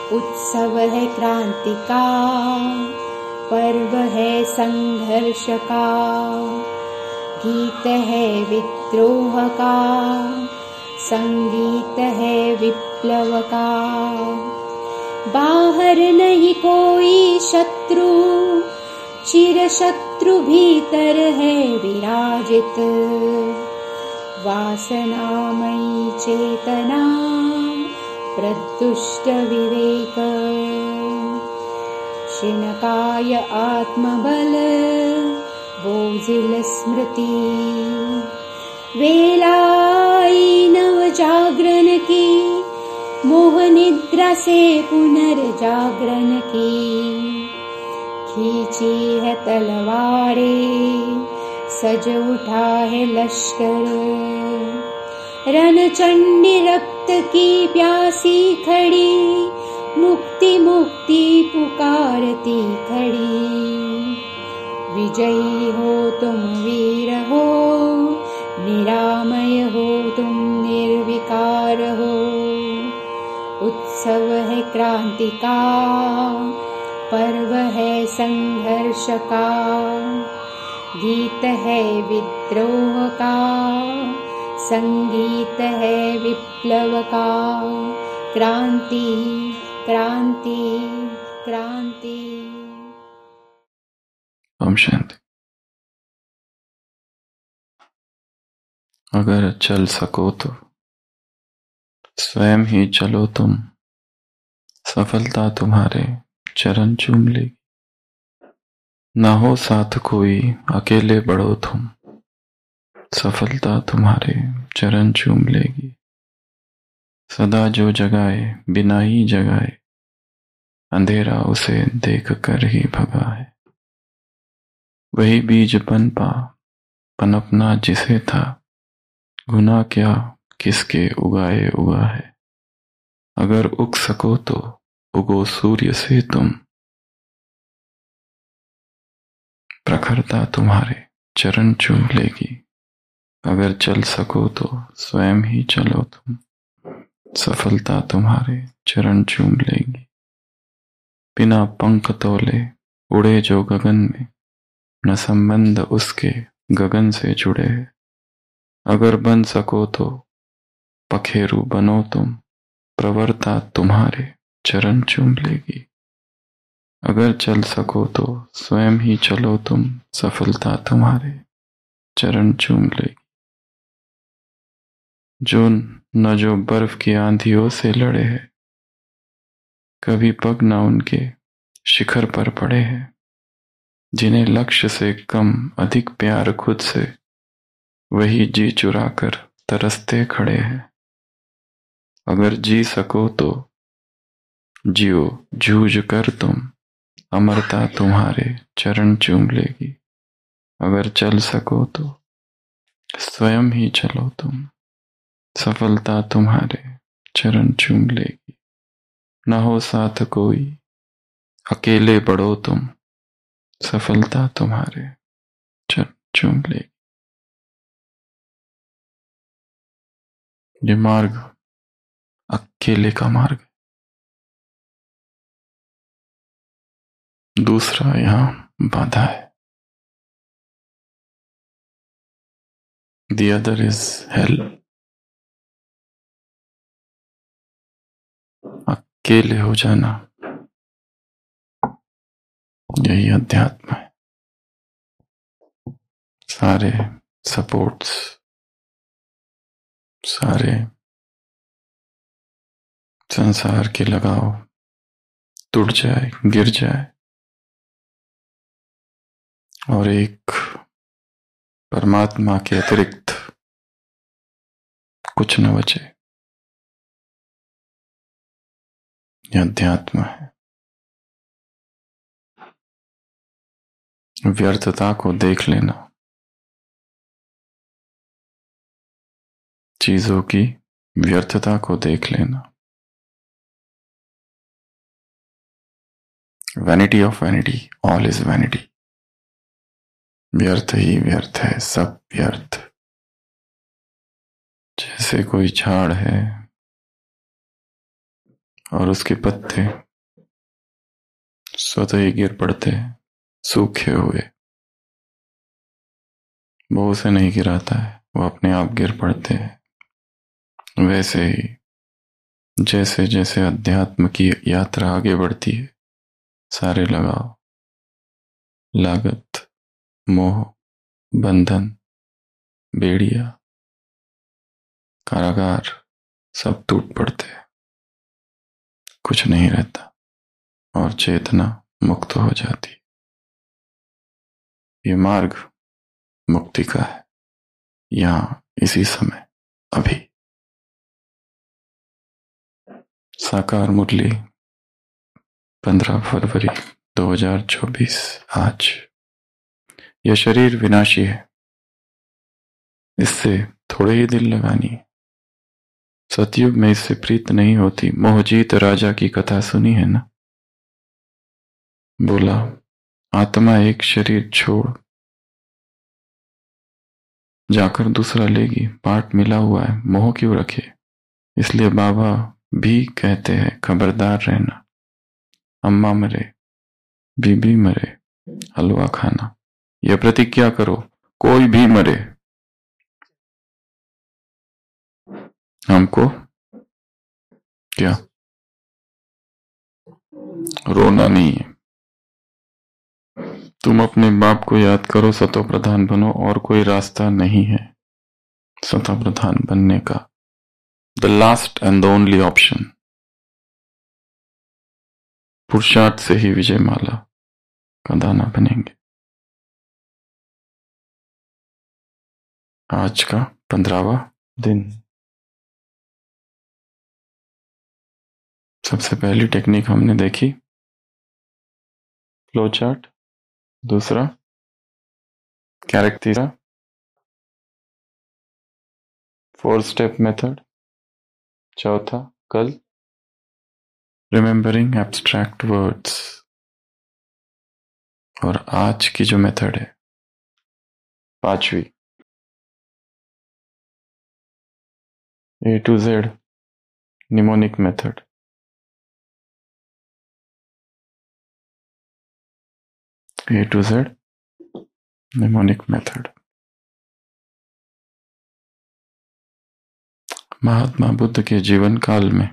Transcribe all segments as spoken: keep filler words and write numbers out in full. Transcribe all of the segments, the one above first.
उत्सव है क्रांति का, पर्व है संघर्ष का, गीत है विद्रोह का, संगीत है विप्लव का। बाहर नहीं कोई शत्रु, चिर शत्रु भीतर है विराजित। वासनामयी चेतना, प्रदुष्ट विवेक, क्षीणकाय आत्मबल, बोझिल स्मृति। वेलाई नव जागरण की, मोह निद्रा से पुनर्जागरण की। खींची है तलवारे, सज उठा है लश्कर। रणचंडी रक्त की प्यासी खड़ी, मुक्ति मुक्ति पुकारती खड़ी। विजयी हो तुम वीर हो, निरामय हो तुम निर्विकार हो। उत्सव है क्रांति का, पर्व है संघर्ष का, गीत है विद्रोह का, संगीत है विप्लव का। क्रांति क्रांति क्रांति। ओम शांति। अगर चल सको तो स्वयं ही चलो तुम, सफलता तुम्हारे चरण चूम लेगी। ना हो साथ कोई, अकेले बढ़ो तुम, सफलता तुम्हारे चरण चूम लेगी। सदा जो जगाए बिना ही जगाए, अंधेरा उसे देख कर ही भगा है। वही बीज पनपा पनपना जिसे था, गुनाह क्या किसके उगाए उगा है। अगर उग सको तो उगो सूर्य से तुम, प्रखरता तुम्हारे चरण चूम लेगी। अगर चल सको तो स्वयं ही चलो तुम, सफलता तुम्हारे चरण चूम लेगी। बिना पंख तोले उड़े जो गगन में, न संबंध उसके गगन से जुड़े है। अगर बन सको तो पखेरु बनो तुम, प्रवरता तुम्हारे चरण चूम लेगी। अगर चल सको तो स्वयं ही चलो तुम, सफलता तुम्हारे चरण चूम लेगी। जो न जो बर्फ की आंधियों से लड़े हैं, कभी पग न उनके शिखर पर पड़े हैं। जिन्हें लक्ष्य से कम अधिक प्यार खुद से, वही जी चुरा कर तरसते खड़े हैं। अगर जी सको तो जियो जूझ कर तुम, अमरता तुम्हारे चरण चूम लेगी। अगर चल सको तो स्वयं ही चलो तुम, सफलता तुम्हारे चरण चूम लेगी। न हो साथ कोई, अकेले बढ़ो तुम, सफलता तुम्हारे चरण चूम लेगी। ये मार्ग अकेले का मार्ग। दूसरा यहां बाधा है। The other is hell. अकेले हो जाना, यही अध्यात्म है। सारे सपोर्ट्स, सारे संसार के लगाव टूट जाए, गिर जाए और एक परमात्मा के अतिरिक्त कुछ न बचे। यह अध्यात्म है। व्यर्थता को देख लेना, चीजों की व्यर्थता को देख लेना। Vanity of vanity, all is vanity. व्यर्थ ही व्यर्थ है, सब व्यर्थ। जैसे कोई झाड़ है, और उसके पत्ते स्वतः ही गिर पड़ते हैं, सूखे हुए। वो उसे नहीं गिराता है, वो अपने आप गिर पड़ते हैं। वैसे ही जैसे जैसे अध्यात्म की यात्रा आगे बढ़ती है, सारे लगाव, लागत, मोह, बंधन, बेड़िया, कारागार सब टूट पड़ते हैं, कुछ नहीं रहता और चेतना मुक्त हो जाती। ये मार्ग मुक्ति का है, यहां इसी समय, अभी। साकार मुरली, पंद्रह फरवरी दो हज़ार चौबीस। आज यह शरीर विनाशी है, इससे थोड़े ही दिल लगानी। सतयुग में इससे प्रीत नहीं होती। मोहजीत राजा की कथा सुनी है ना? बोला, आत्मा एक शरीर छोड़ जाकर दूसरा लेगी, पार्ट मिला हुआ है, मोह क्यों रखे? इसलिए बाबा भी कहते हैं, खबरदार रहना। अम्मा मरे, बीबी मरे, हलवा खाना। यह प्रतिज्ञा करो, कोई भी मरे, हमको क्या रोना नहीं है। तुम अपने बाप को याद करो, सतो प्रधान बनो, और कोई रास्ता नहीं है सतो प्रधान बनने का। The last and the only option. पुरुषार्थ से ही विजय माला का दाना बनेंगे। आज का पंद्रहवां दिन। सबसे पहली टेक्निक हमने देखी फ्लो चार्ट, दूसरा कैरेक्टर, फोर स्टेप मेथड, चौथा कल रिमेंबरिंग एब्स्ट्रैक्ट वर्ड्स, और आज की जो मेथड है पांचवी, A to Z mnemonic method. A to Z mnemonic method. Mahatma Buddha के जीवन काल में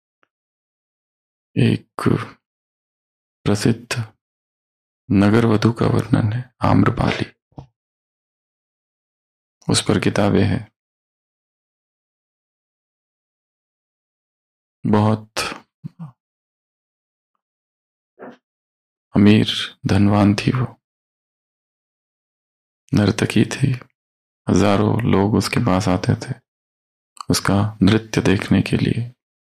एक प्रसिद्ध नगर वधु का वर्णन है, आम्रपाली। उस पर किताबें हैं। बहुत अमीर धनवान थी वो, नर्तकी थी। हजारों लोग उसके पास आते थे उसका नृत्य देखने के लिए।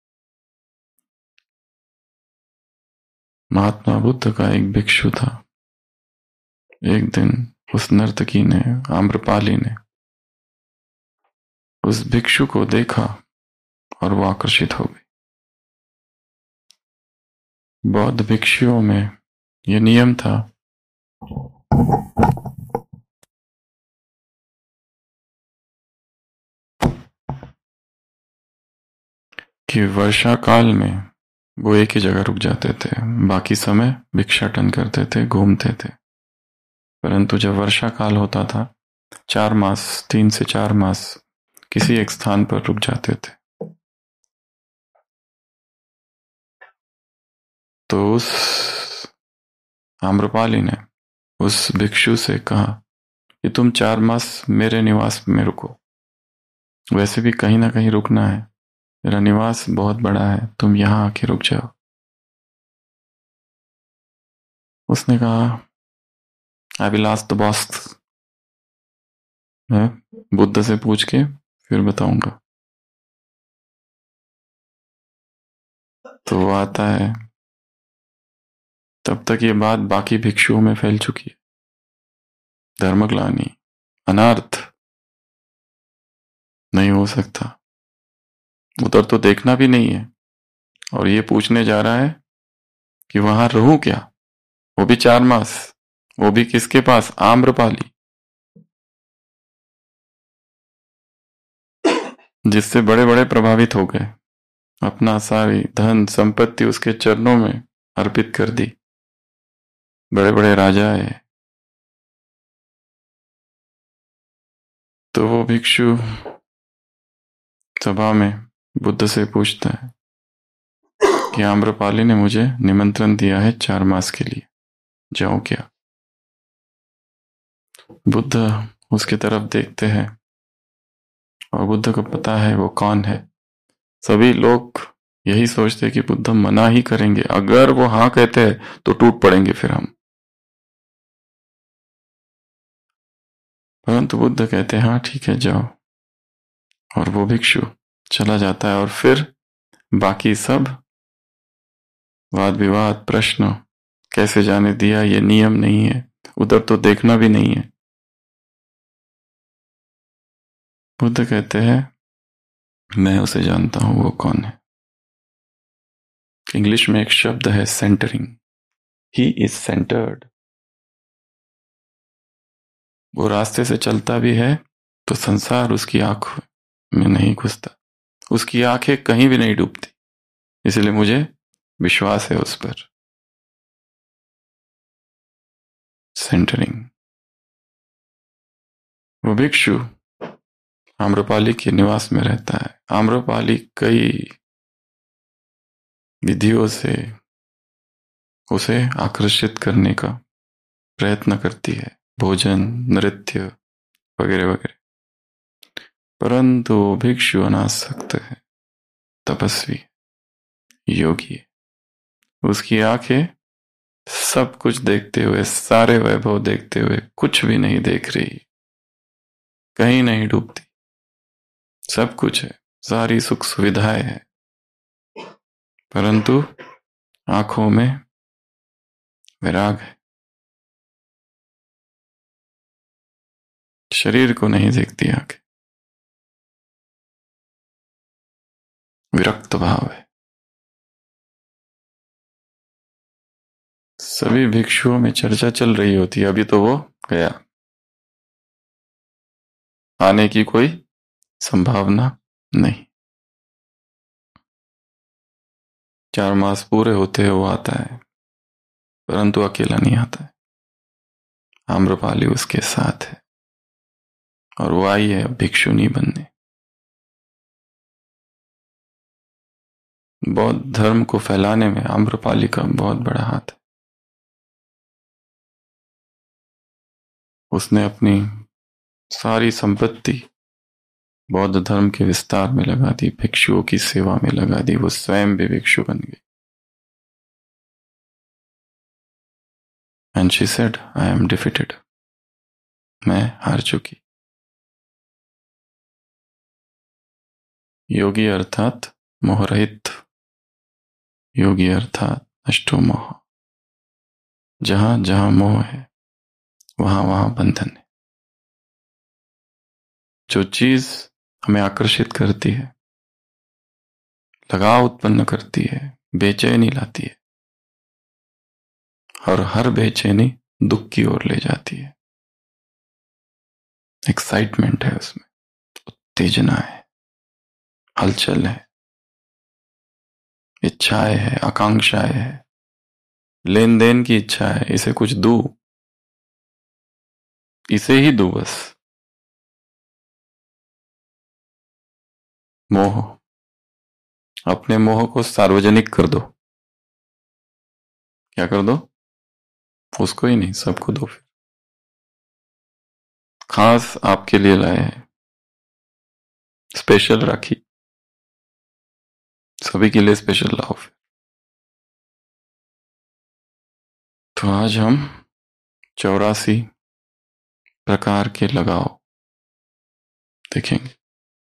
महात्मा बुद्ध का एक भिक्षु था। एक दिन उस नर्तकी ने, आम्रपाली ने, उस भिक्षु को देखा और वो आकर्षित हो गई। बौद्ध भिक्षुओं में यह नियम था कि वर्षा काल में वो एक ही जगह रुक जाते थे, बाकी समय भिक्षाटन करते थे, घूमते थे। परंतु जब वर्षा काल होता था, चार मास, तीन से चार मास किसी एक स्थान पर रुक जाते थे। तो उस आम्रपाली ने उस भिक्षु से कहा कि तुम चार मास मेरे निवास में रुको, वैसे भी कहीं ना कहीं रुकना है, मेरा निवास बहुत बड़ा है, तुम यहां आके रुक जाओ। उसने कहा, I will ask the boss, मैं बुद्ध से पूछ के फिर बताऊंगा। तो वो आता है, तब तक ये बात बाकी भिक्षुओं में फैल चुकी है। धर्मग्लानि, अनर्थ, नहीं हो सकता, उधर तो देखना भी नहीं है, और ये पूछने जा रहा है कि वहां रहूं क्या, वो भी चार मास, वो भी किसके पास? आम्रपाली, जिससे बड़े बड़े प्रभावित हो गए। अपना सारी धन संपत्ति उसके चरणों में अर्पित कर दी। बड़े बड़े राजा आए तो वो भिक्षु सभा में बुद्ध से पूछता है कि आम्रपाली ने मुझे निमंत्रण दिया है चार मास के लिए, जाऊं क्या? बुद्ध उसकी तरफ देखते हैं और बुद्ध को पता है वो कौन है। सभी लोग यही सोचते हैं कि बुद्ध मना ही करेंगे, अगर वो हाँ कहते हैं तो टूट पड़ेंगे फिर हम। परंतु बुद्ध कहते हैं हाँ ठीक है जाओ, और वो भिक्षु चला जाता है। और फिर बाकी सब वाद विवाद प्रश्न, कैसे जाने दिया, ये नियम नहीं है, उधर तो देखना भी नहीं है। बुद्ध कहते हैं मैं उसे जानता हूं, वो कौन है। इंग्लिश में एक शब्द है सेंटरिंग, ही इज सेंटर्ड। वो रास्ते से चलता भी है तो संसार उसकी आंखों में नहीं घुसता, उसकी आंखें कहीं भी नहीं डूबती, इसलिए मुझे विश्वास है उस पर। सेंटरिंग। वो भिक्षु आम्रपाली के निवास में रहता है। आम्रपाली कई विधियों से उसे आकर्षित करने का प्रयत्न करती है, भोजन, नृत्य वगैरह वगैरह, परंतु भिक्षु अनासक्त है, तपस्वी, योगी है। उसकी आंखें सब कुछ देखते हुए, सारे वैभव देखते हुए कुछ भी नहीं देख रही, कहीं नहीं डूबती, सब कुछ है, सारी सुख सुविधाएं है, परंतु आंखों में विराग है। शरीर को नहीं देखती आंखें, विरक्त भाव है। सभी भिक्षुओं में चर्चा चल रही होती है, अभी तो वो गया, आने की कोई संभावना नहीं। चार मास पूरे होते हैं वो आता है, परंतु अकेला नहीं आता है, आम्रपाली उसके साथ है, और वो आई है भिक्षुनी बनने। बौद्ध धर्म को फैलाने में आम्रपाली का बहुत बड़ा हाथ है। उसने अपनी सारी संपत्ति बौद्ध धर्म के विस्तार में लगा दी, भिक्षुओं की सेवा में लगा दी, वो स्वयं भी भिक्षु बन गई। And she said I am defeated, मैं हार चुकी। योगी अर्थात मोहरहित, योगी अर्थात नष्टो मोह। जहां जहां मोह है वहां वहां बंधन है। जो चीज हमें आकर्षित करती है, लगाव उत्पन्न करती है, बेचैनी लाती है, और हर बेचैनी दुख की ओर ले जाती है। एक्साइटमेंट है उसमें, उत्तेजना है, हलचल है, इच्छाएं है, आकांक्षाएं है, लेन देन की इच्छा है, इसे कुछ दू, इसे ही दू बस। मोह, अपने मोह को सार्वजनिक कर दो। क्या कर दो? उसको ही नहीं, सबको दो। फिर खास आपके लिए लाए हैं, स्पेशल राखी, सभी के लिए स्पेशल लाओ। फिर तो आज हम चौरासी प्रकार के लगाव देखेंगे,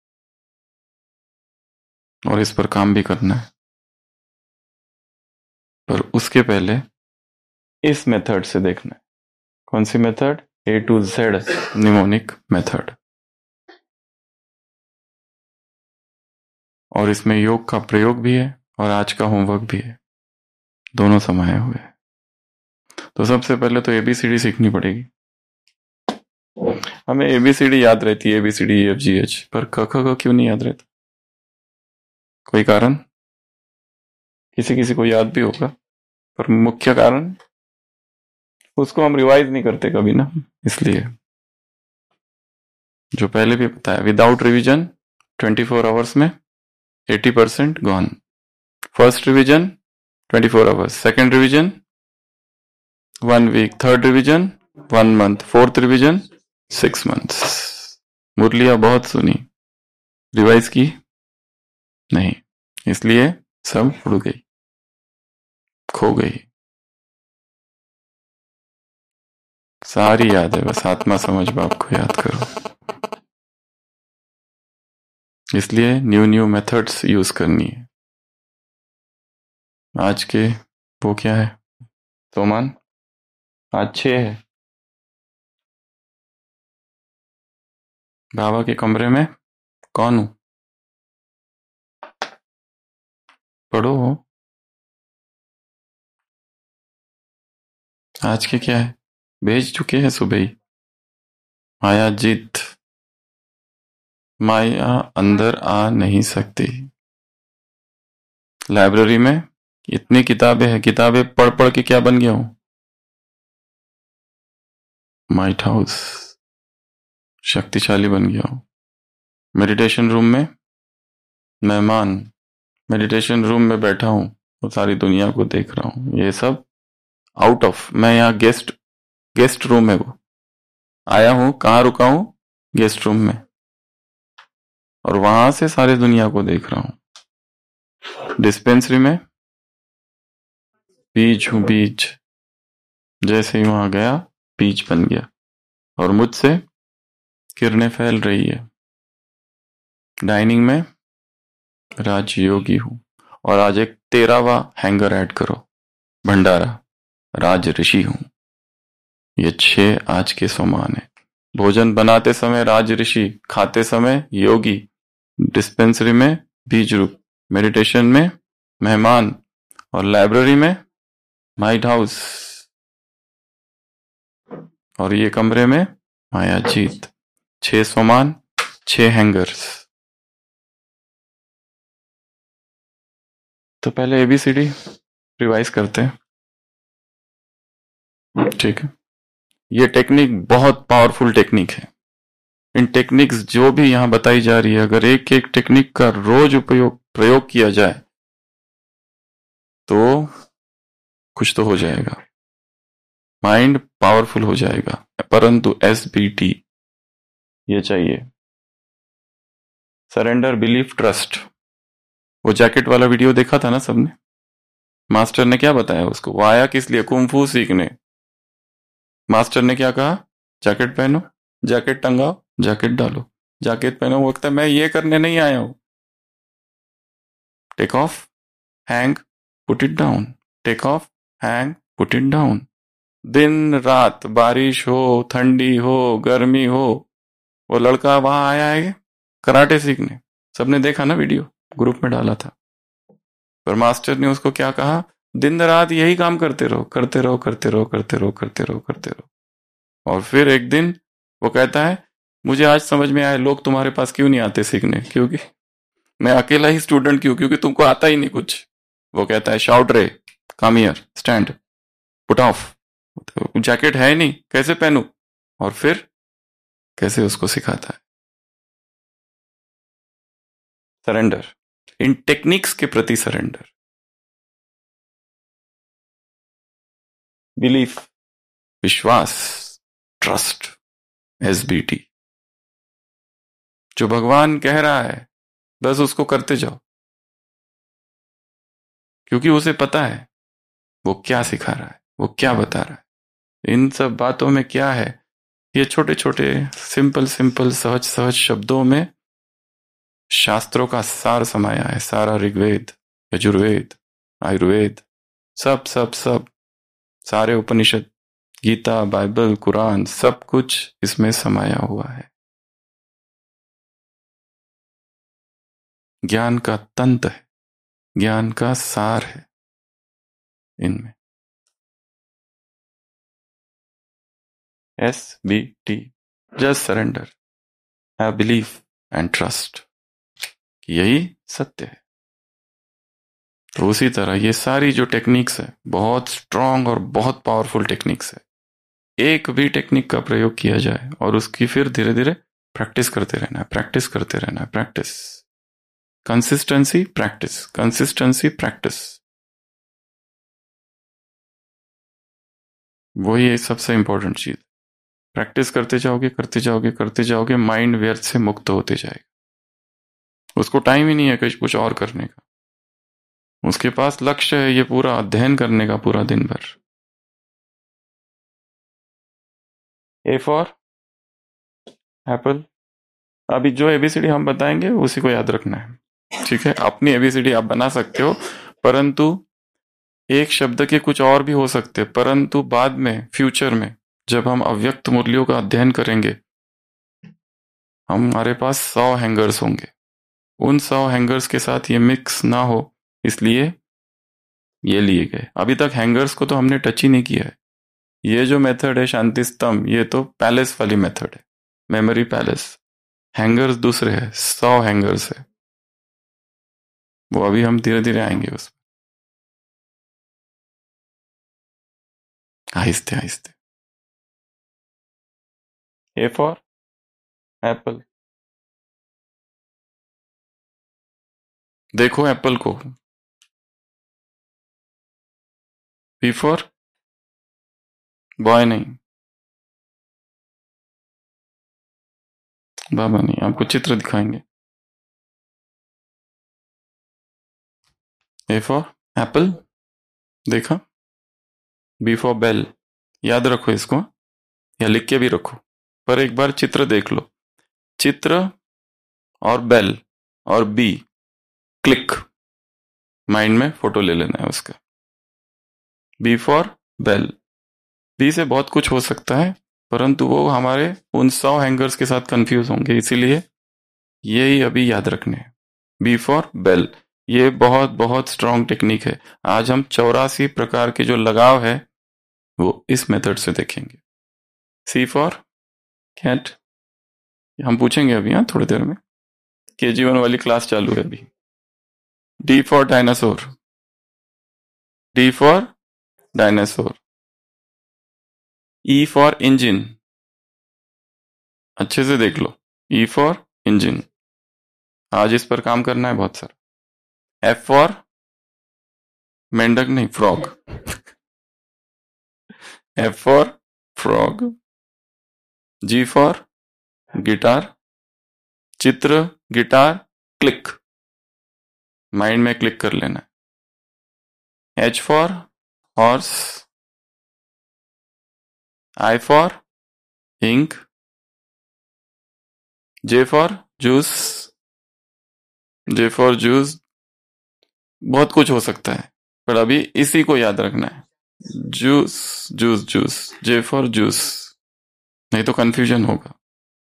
और इस पर काम भी करना है। पर उसके पहले इस मेथड से देखना है। कौन सी method? A to Z mnemonic method. और इसमें योग का प्रयोग भी है और आज का होमवर्क भी है, दोनों समाये हुए हैं। तो सबसे पहले तो एबीसीडी सीखनी पड़ेगी। हमें एबीसीडी याद रहती है, एबीसीडी एफ जी एच, पर क ख ग क्यों नहीं याद रहता? कोई कारण? किसी किसी को याद भी होगा, पर मुख्य कारण उसको हम रिवाइज नहीं करते कभी ना, इसलिए। जो पहले भी बताया, without revision twenty four hours में eighty percent gone. First revision twenty four hours, second revision one week, third revision one month, fourth revision six months. मुरलियां बहुत सुनी, रिवाइज की नहीं, इसलिए सब उड़ गई, खो गई। सारी याद है, बस आत्मा समझ बाप को याद करो। इसलिए न्यू न्यू मेथड्स यूज करनी है। आज के वो क्या है सोमान, आज छः है। बाबा के कमरे में कौन हूं? पढ़ो। आज के क्या है, भेज चुके हैं सुबह ही। माया जीत, माया अंदर आ नहीं सकती। लाइब्रेरी में इतनी किताबें हैं, किताबें पढ़ पढ़ के क्या बन गया हूं? माइट हाउस, शक्तिशाली बन गया हूं। मेडिटेशन रूम में मेहमान, मेडिटेशन रूम में बैठा हूं तो सारी दुनिया को देख रहा हूं। ये सब आउट ऑफ, मैं यहाँ गेस्ट, गेस्ट रूम है वो, आया हूं, कहाँ रुका हूं? गेस्ट रूम में, और वहां से सारी दुनिया को देख रहा हूं। डिस्पेंसरी में बीज हूं, बीज, जैसे ही वहां गया बीज बन गया, और मुझसे किरणें फैल रही है। डाइनिंग में राजयोगी हूं, और आज एक तेरहवा हैंगर ऐड करो, भंडारा, राज ऋषि हूं। ये छह आज के समान है। भोजन बनाते समय राज ऋषि, खाते समय योगी, डिस्पेंसरी में बीज रूप, मेडिटेशन में मेहमान, और लाइब्रेरी में माइट हाउस, और ये कमरे में माया जीत। छह समान, छह हैंगर्स। तो पहले एबीसीडी रिवाइज करते हैं, ठीक है। ये टेक्निक बहुत पावरफुल टेक्निक है। इन टेक्निक्स जो भी यहां बताई जा रही है, अगर एक एक टेक्निक का रोज उपयोग प्रयोग किया जाए तो कुछ तो हो जाएगा, माइंड पावरफुल हो जाएगा। परंतु एसबीटी ये चाहिए, सरेंडर, बिलीफ, ट्रस्ट। वो जैकेट वाला वीडियो देखा था ना सबने? मास्टर ने क्या बताया उसको? वो आया किस लिए? कुंफू सीखने। मास्टर ने क्या कहा? जैकेट पहनो, जैकेट टंगाओ, जैकेट डालो, जैकेट पहनो। वो कहता है मैं ये करने नहीं आया हूं। Take off, hang, put it down, take off, hang, put it down. दिन रात, बारिश हो, ठंडी हो, गर्मी हो, वो लड़का वहां आया है कराटे सीखने। सबने देखा ना वीडियो, ग्रुप में डाला था। पर मास्टर ने उसको क्या कहा? दिन रात यही काम करते रहो, करते रहो, करते रहो, करते रहो, करते रहो, करते रहो। और फिर एक दिन वो कहता है मुझे आज समझ में आया लोग तुम्हारे पास क्यों नहीं आते सीखने, क्योंकि मैं अकेला ही स्टूडेंट क्यों, क्योंकि तुमको आता ही नहीं कुछ। वो कहता है शाउट रे, come here, stand, put off. Jacket है नहीं, कैसे पहनूं? और फिर कैसे उसको सिखाता है सरेंडर, इन टेक्निक्स के प्रति सरेंडर। बिलीफ, विश्वास, ट्रस्ट, एसबीटी। जो भगवान कह रहा है बस उसको करते जाओ, क्योंकि उसे पता है वो क्या सिखा रहा है, वो क्या बता रहा है। इन सब बातों में क्या है? ये छोटे छोटे सिंपल सिंपल सहज सहज शब्दों में शास्त्रों का सार समाया है। सारा ऋग्वेद, यजुर्वेद, आयुर्वेद, सब सब सब, सारे उपनिषद, गीता, बाइबल, कुरान, सब कुछ इसमें समाया हुआ है। ज्ञान का तंत्र है, ज्ञान का सार है इनमें। S B T, just surrender, have belief and trust, यही सत्य है। तो उसी तरह ये सारी जो टेक्निक्स है बहुत स्ट्रांग और बहुत पावरफुल टेक्निक्स है। एक भी टेक्निक का प्रयोग किया जाए और उसकी फिर धीरे धीरे प्रैक्टिस करते रहना है, प्रैक्टिस करते रहना है, practice, consistency, practice, consistency, practice, वही सबसे इंपॉर्टेंट चीज। प्रैक्टिस करते जाओगे करते जाओगे करते जाओगे, माइंड व्यर्थ से मुक्त होते जाएगा। उसको टाइम ही नहीं है कुछ और करने का, उसके पास लक्ष्य है ये पूरा अध्ययन करने का पूरा दिन भर। A for apple. अभी जो एबीसीडी हम बताएंगे उसी को याद रखना है, ठीक है? अपनी एबीसीडी आप बना सकते हो, परंतु एक शब्द के कुछ और भी हो सकते हैं, परंतु बाद में फ्यूचर में जब हम अव्यक्त मूल्यों का अध्ययन करेंगे, हमारे पास सौ हैंगर्स होंगे। उन सौ हैंगर्स के साथ ये मिक्स ना हो इसलिए ये लिए गए। अभी तक हैंगर्स को तो हमने टच ही नहीं किया है। ये जो मेथड है शांति स्तंभ, ये तो पैलेस वाली मेथड है, मेमोरी पैलेस। हैंगर्स दूसरे है, सौ हैंगर्स है, वो अभी हम धीरे धीरे आएंगे उस आहिस्ते आहिस्ते। A for apple. देखो एप्पल को। बी फॉर बॉय नहीं, बाबा नहीं, आपको चित्र दिखाएंगे। ए फॉर एप्पल, देखा? बी फॉर बेल, याद रखो इसको या लिख के भी रखो, पर एक बार चित्र देख लो। चित्र और बेल और बी, क्लिक, माइंड में फोटो ले लेना है उसका। बी फॉर बेल, बी से बहुत कुछ हो सकता है, परंतु वो हमारे उन सौ हैंगर्स के साथ कंफ्यूज होंगे, इसीलिए यही अभी याद रखने हैं। बी फॉर बेल, ये बहुत बहुत स्ट्रांग टेक्निक है। आज हम चौरासी प्रकार के जो लगाव है वो इस मेथड से देखेंगे। सी फॉर कैट, हम पूछेंगे अभी, हाँ थोड़ी देर में, के जी वन वाली क्लास चालू है अभी। D for dinosaur, D for dinosaur. E for engine, अच्छे से देख लो, ई फॉर इंजन, आज इस पर काम करना है बहुत सारा। एफ फॉर मेंढक नहीं, frog, F for frog. G for guitar, चित्र, गिटार, क्लिक, माइंड में क्लिक कर लेना है। H for horse, I for ink, J for juice, J for juice, बहुत कुछ हो सकता है पर अभी इसी को याद रखना है, juice juice juice, J for juice, नहीं तो कंफ्यूजन होगा।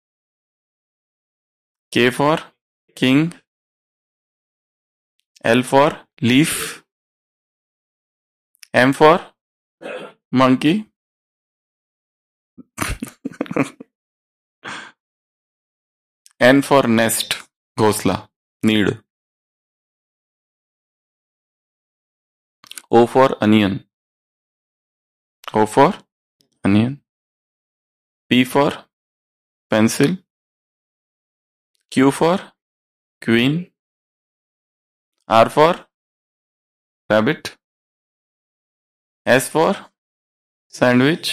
K for king, L for leaf, M for monkey, N for nest, घोंसला, नीड। O for onion, O for onion. P for pencil, Q for queen, R for rabbit, S for sandwich.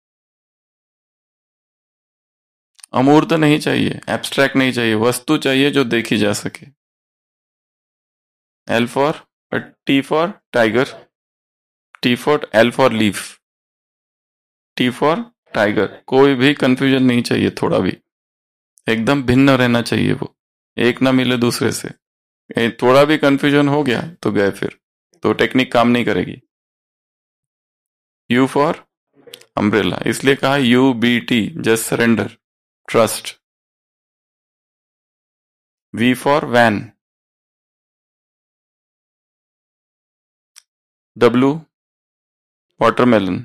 अमूर्त नहीं चाहिए, abstract नहीं चाहिए, वस्तु चाहिए जो देखी जा सके। L for T for tiger, T for L for leaf, T for tiger. कोई भी कंफ्यूजन नहीं चाहिए, थोड़ा भी, एकदम भिन्न रहना चाहिए, वो एक ना मिले दूसरे से। थोड़ा भी कंफ्यूजन हो गया तो गए, फिर तो टेक्निक काम नहीं करेगी। यू फॉर अम्ब्रेला, इसलिए कहा U B T, just surrender, trust. V for van, W watermelon,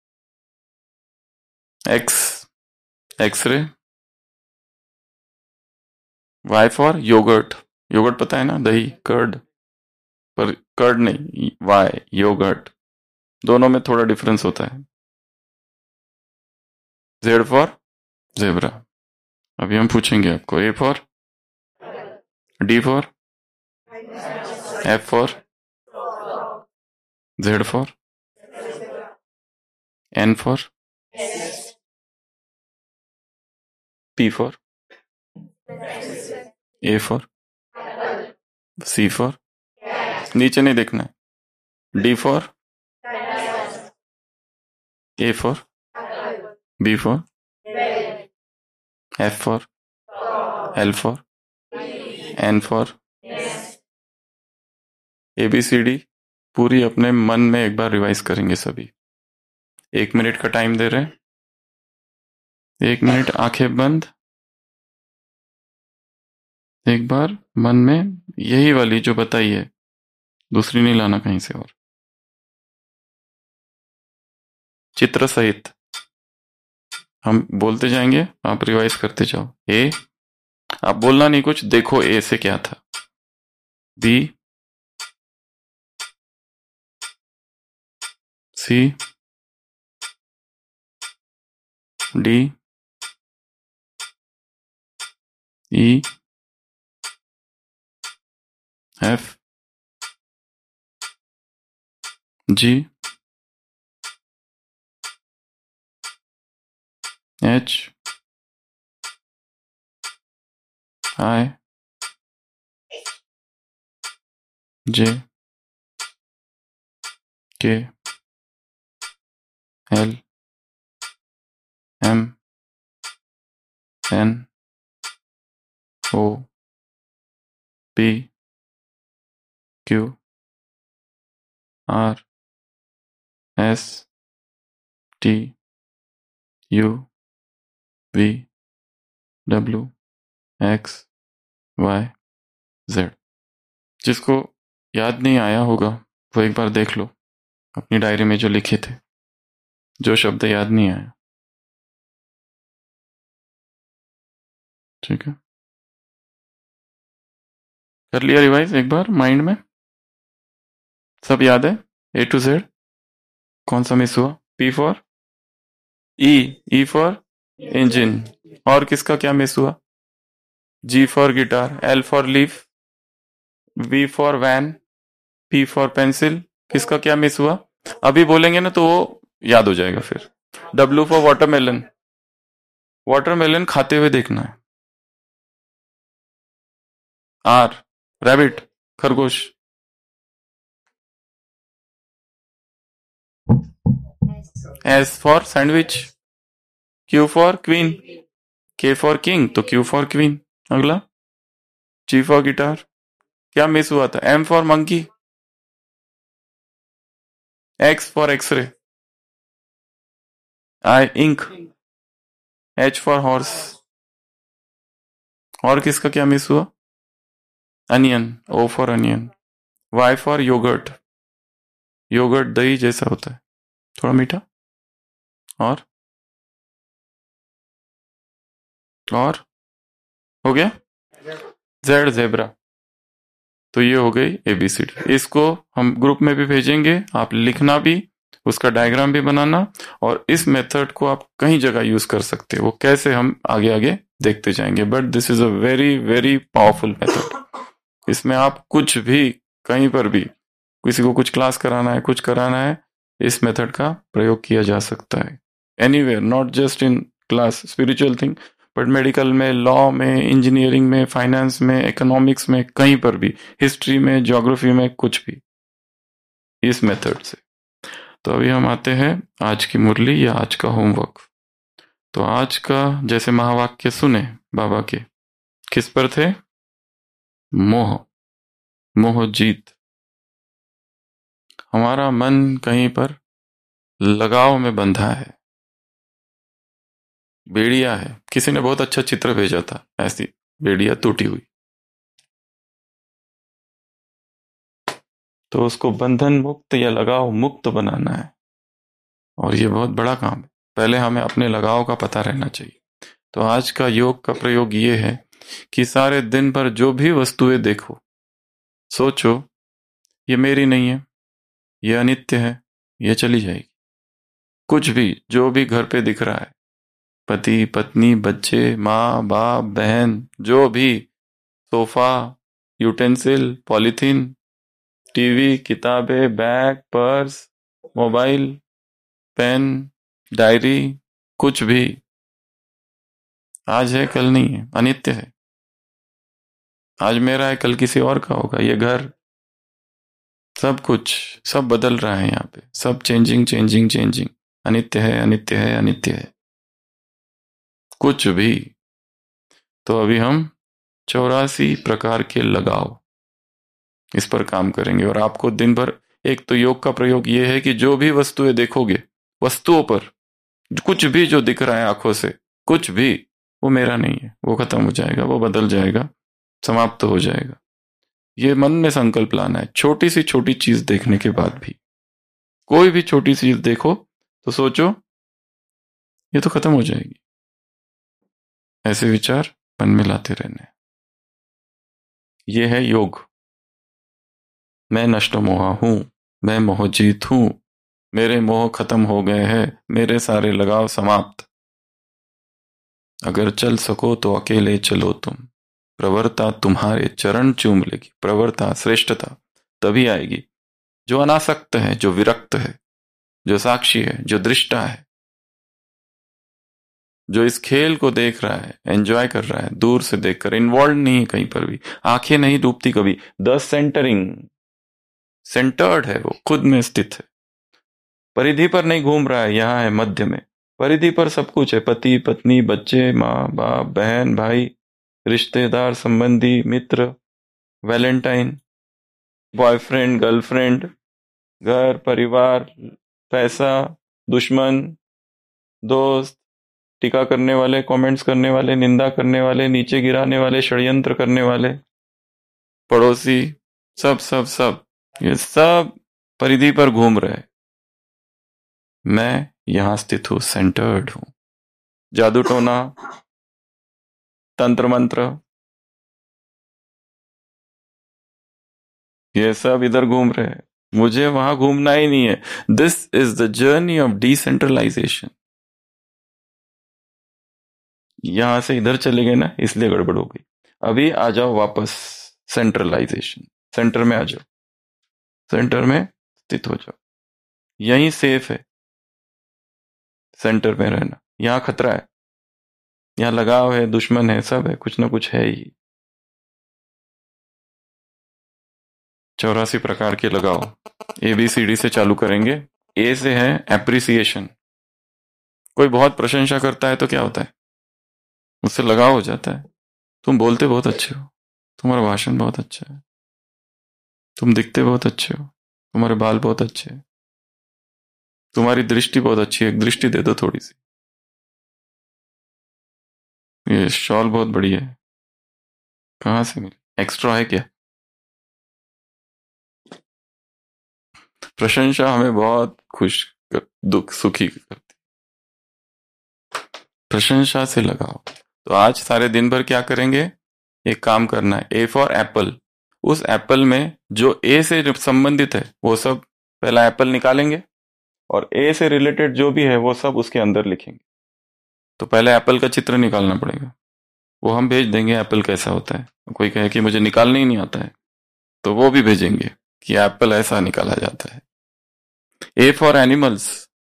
X x ray, Y for yoghurt, yoghurt पता है ना, दही, कर्ड, पर कर्ड नहीं, वाई, योगर्ट, दोनों में थोड़ा डिफरेंस होता है। Z for zebra. अभी हम पूछेंगे आपको, A for, D for, F for, Z for, N for, P for, A for, C for, नीचे नहीं देखना है, D for, A for, B for, F for, L for, N for, A B C D पूरी अपने मन में एक बार revise करेंगे सभी। एक मिनट का टाइम दे रहे हैं, एक मिनट, आंखें बंद, एक बार मन में यही वाली जो बताई है, दूसरी नहीं लाना कहीं से और, चित्र सहित हम बोलते जाएंगे, आप रिवाइज करते जाओ। ए, आप बोलना नहीं कुछ, देखो ए से क्या था। B, C, D, E, F, G, H, I, J, K, L, M, N, O, P, Q, R, S, T, U, V, W, X, Y, Z. जिसको याद नहीं आया होगा वो एक बार देख लो अपनी डायरी में जो लिखे थे, जो शब्द याद नहीं आया, ठीक है। कर लिया रिवाइज एक बार माइंड में, सब याद है ए टू जेड। कौन सा मिस हुआ? P for E, E for engine, और किसका क्या मिस हुआ? G for guitar, L for leaf, V for van, P for pencil, किसका क्या मिस हुआ? अभी बोलेंगे ना तो वो याद हो जाएगा फिर। डब्ल्यू फॉर वाटरमेलन, वाटरमेलन खाते हुए देखना है। आर, रैबिट, खरगोश। S for sandwich, Q for queen, K for king तो क्यू फॉर क्वीन। अगला, जी फॉर गिटार, क्या मिस हुआ था? M for monkey, X for x ray, I ink, H for horse, और किसका क्या मिस हुआ? Onion, O for onion, Y for yoghurt, yoghurt दही जैसा होता है, थोड़ा मीठा, और और हो गया। Z zebra. तो ये हो गई एबीसीडी। इसको हम ग्रुप में भी भेजेंगे, आप लिखना भी, उसका डायग्राम भी बनाना, और इस मेथड को आप कहीं जगह यूज कर सकते हो। वो कैसे हम आगे आगे देखते जाएंगे, but this is a very very powerful method. इसमें आप कुछ भी, कहीं पर भी, किसी को कुछ क्लास कराना है, कुछ कराना है, इस मेथड का प्रयोग किया जा सकता है anywhere, not just in class spiritual thing, but medical में, लॉ में, इंजीनियरिंग में, फाइनेंस में, इकोनॉमिक्स में, कहीं पर भी, हिस्ट्री में, ज्योग्राफी में, कुछ भी इस मेथड से। तो अभी हम आते हैं आज की मुरली या आज का होमवर्क। तो आज का जैसे महावाक्य सुने बाबा के, किस पर थे? मोह, मोह जीत। हमारा मन कहीं पर लगाव में बंधा है, बेड़िया है। किसी ने बहुत अच्छा चित्र भेजा था, ऐसी बेड़िया टूटी हुई, तो उसको बंधन मुक्त या लगाव मुक्त बनाना है, और ये बहुत बड़ा काम है। पहले हमें अपने लगाव का पता रहना चाहिए। तो आज का योग का प्रयोग ये है कि सारे दिन पर जो भी वस्तुएं देखो, सोचो ये मेरी नहीं है, ये अनित्य है, ये चली जाएगी। कुछ भी, जो भी घर पे दिख रहा है, पति पत्नी बच्चे माँ बाप बहन, जो भी, सोफा, यूटेंसिल, पॉलीथीन, टीवी, किताबें, bag, purse, mobile, pen, diary, कुछ भी आज है कल नहीं है, अनित्य है। आज मेरा है कल किसी और का होगा। ये घर, सब कुछ, सब बदल रहा है यहाँ पे, सब चेंजिंग चेंजिंग चेंजिंग, अनित्य है अनित्य है अनित्य है कुछ भी। तो अभी हम चौरासी प्रकार के लगाव, इस पर काम करेंगे। और आपको दिन भर, एक तो योग का प्रयोग ये है कि जो भी वस्तुएं देखोगे, वस्तुओं पर कुछ भी जो दिख रहा है आंखों से, कुछ भी, वो मेरा नहीं है, वो खत्म हो जाएगा, वो बदल जाएगा, समाप्त हो जाएगा। ये मन में संकल्प लाना है। छोटी सी छोटी चीज देखने के बाद भी, कोई भी छोटी सी चीज देखो तो सोचो ये तो खत्म हो जाएगी। ऐसे विचार मन में लाते रहने। ये है योग। मैं नष्ट मोहा हूं, मैं मोहजीत हूं, मेरे मोह खत्म हो गए हैं, मेरे सारे लगाव समाप्त। अगर चल सको तो अकेले चलो तुम, प्रवरता तुम्हारे चरण चूम लेगी। प्रवरता, श्रेष्ठता तभी आएगी जो अनासक्त है, जो विरक्त है, जो साक्षी है, जो दृष्टा है, जो इस खेल को देख रहा है, एंजॉय कर रहा है, दूर से देखकर, इन्वॉल्व नहीं है कहीं पर भी, आंखें नहीं डूबती कभी। द सेंटरिंग, सेंटर्ड है, वो खुद में स्थित है, परिधि पर नहीं घूम रहा है, यहां है मध्य में। परिधि पर सब कुछ है, पति पत्नी बच्चे माँ बाप बहन भाई, रिश्तेदार संबंधी मित्र, वैलेंटाइन, बॉयफ्रेंड गर्लफ्रेंड, घर परिवार, पैसा, दुश्मन, दोस्त, टीका करने वाले, कमेंट्स करने वाले, निंदा करने वाले, नीचे गिराने वाले, षड्यंत्र करने वाले, पड़ोसी, सब सब सब, ये सब परिधि पर घूम रहे। मैं यहां स्थित हूं, सेंटर्ड हूं। जादू टोना, तंत्र मंत्र, ये सब इधर घूम रहे हैं, मुझे वहां घूमना ही नहीं है। This is the journey of decentralisation. यहां से इधर चले गए ना, इसलिए गड़बड़ हो गई। अभी आ जाओ वापस सेंट्रलाइजेशन, सेंटर में आ जाओ, सेंटर में स्थित हो जाओ। यहीं सेफ है, सेंटर में रहना। यहां खतरा है, यहां लगाव है, दुश्मन है, सब है, कुछ ना कुछ है ही। चौरासी प्रकार के लगाव, ए बी सी डी से चालू करेंगे। ए से है एप्रिसिएशन। कोई बहुत प्रशंसा करता है तो क्या होता है, उससे लगाव हो जाता है। तुम बोलते बहुत अच्छे हो, तुम्हारा भाषण बहुत अच्छा है, तुम दिखते बहुत अच्छे हो, तुम्हारे बाल बहुत अच्छे हैं, तुम्हारी दृष्टि बहुत अच्छी है, एक दृष्टि दे दो थोड़ी सी, ये शॉल बहुत बढ़िया है, कहां से मिली, एक्स्ट्रा है क्या। प्रशंसा हमें बहुत खुश कर, दुख सुखी करती। प्रशंसा से लगाओ। तो आज सारे दिन भर क्या करेंगे, एक काम करना है, ए फॉर एप्पल। उस एप्पल में जो ए से संबंधित है वो सब पहला एप्पल निकालेंगे, और ए से रिलेटेड जो भी है वो सब उसके अंदर लिखेंगे। तो पहले एप्पल का चित्र निकालना पड़ेगा, वो हम भेज देंगे एप्पल कैसा होता है। कोई कहे कि मुझे निकालने ही नहीं आता है, तो वो भी भेजेंगे कि एप्पल ऐसा निकाला जाता है। A for animals,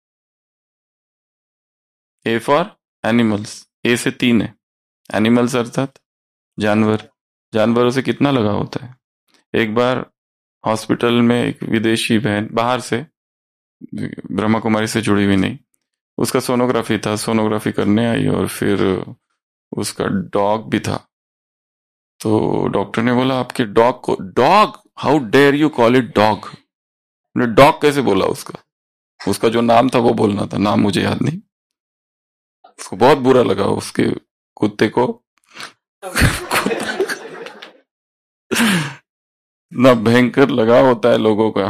A for animals, A से तीन है, एनिमल्स अर्थात जानवर। जानवरों से कितना लगाव होता है। एक बार हॉस्पिटल में एक विदेशी बहन, बाहर से, ब्रह्मा कुमारी से जुड़ी हुई नहीं, उसका सोनोग्राफी था, सोनोग्राफी करने आई और फिर उसका डॉग भी था। तो डॉक्टर ने बोला आपके डॉग को, dog, how dare you call it dog. Dog कैसे बोला उसका, उसका जो नाम था वो बोलना था, नाम मुझे याद नहीं। उसको बहुत बुरा लगा उसके कुत्ते को ना भयंकर लगा होता है लोगों का।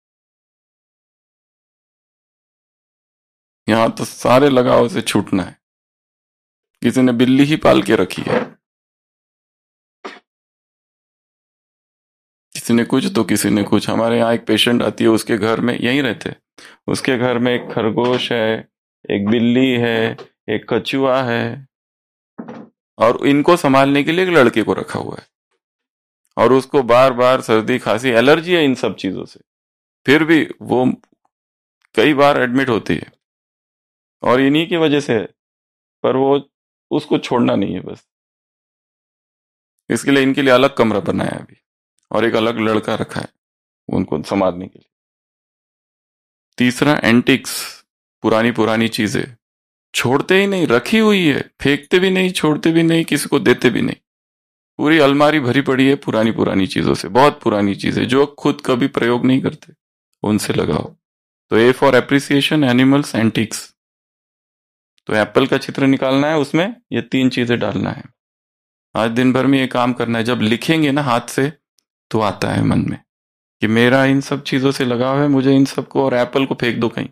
यहां तो सारे लगाव से छूटना है। किसी ने बिल्ली ही पाल के रखी है, किसी ने कुछ तो किसी ने कुछ। हमारे यहाँ एक पेशेंट आती है, उसके घर में, यहीं रहते, उसके घर में एक खरगोश है, एक बिल्ली है, एक कछुआ है, और इनको संभालने के लिए एक लड़के को रखा हुआ है, और उसको बार बार सर्दी खांसी एलर्जी है इन सब चीजों से, फिर भी वो कई बार एडमिट होती है, और इन्हीं की वजह से है, पर वो उसको छोड़ना नहीं है बस। इसके लिए इनके लिए अलग कमरा बनाया है अभी, और एक अलग लड़का रखा है उनको संभालने के लिए। तीसरा, एंटिक्स, पुरानी पुरानी चीजें छोड़ते ही नहीं, रखी हुई है, फेंकते भी नहीं, छोड़ते भी नहीं, किसी को देते भी नहीं। पूरी अलमारी भरी पड़ी है पुरानी पुरानी चीजों से, बहुत पुरानी चीजें जो खुद कभी प्रयोग नहीं करते, उनसे लगाओ। तो A for appreciation, animals, antics. तो एप्पल का चित्र निकालना है, उसमें ये तीन चीजें डालना है। आज दिन भर में ये काम करना है। जब लिखेंगे ना हाथ से तो आता है मन में कि मेरा इन सब चीजों से लगाव है, मुझे इन सबको, और एप्पल को फेंक दो कहीं।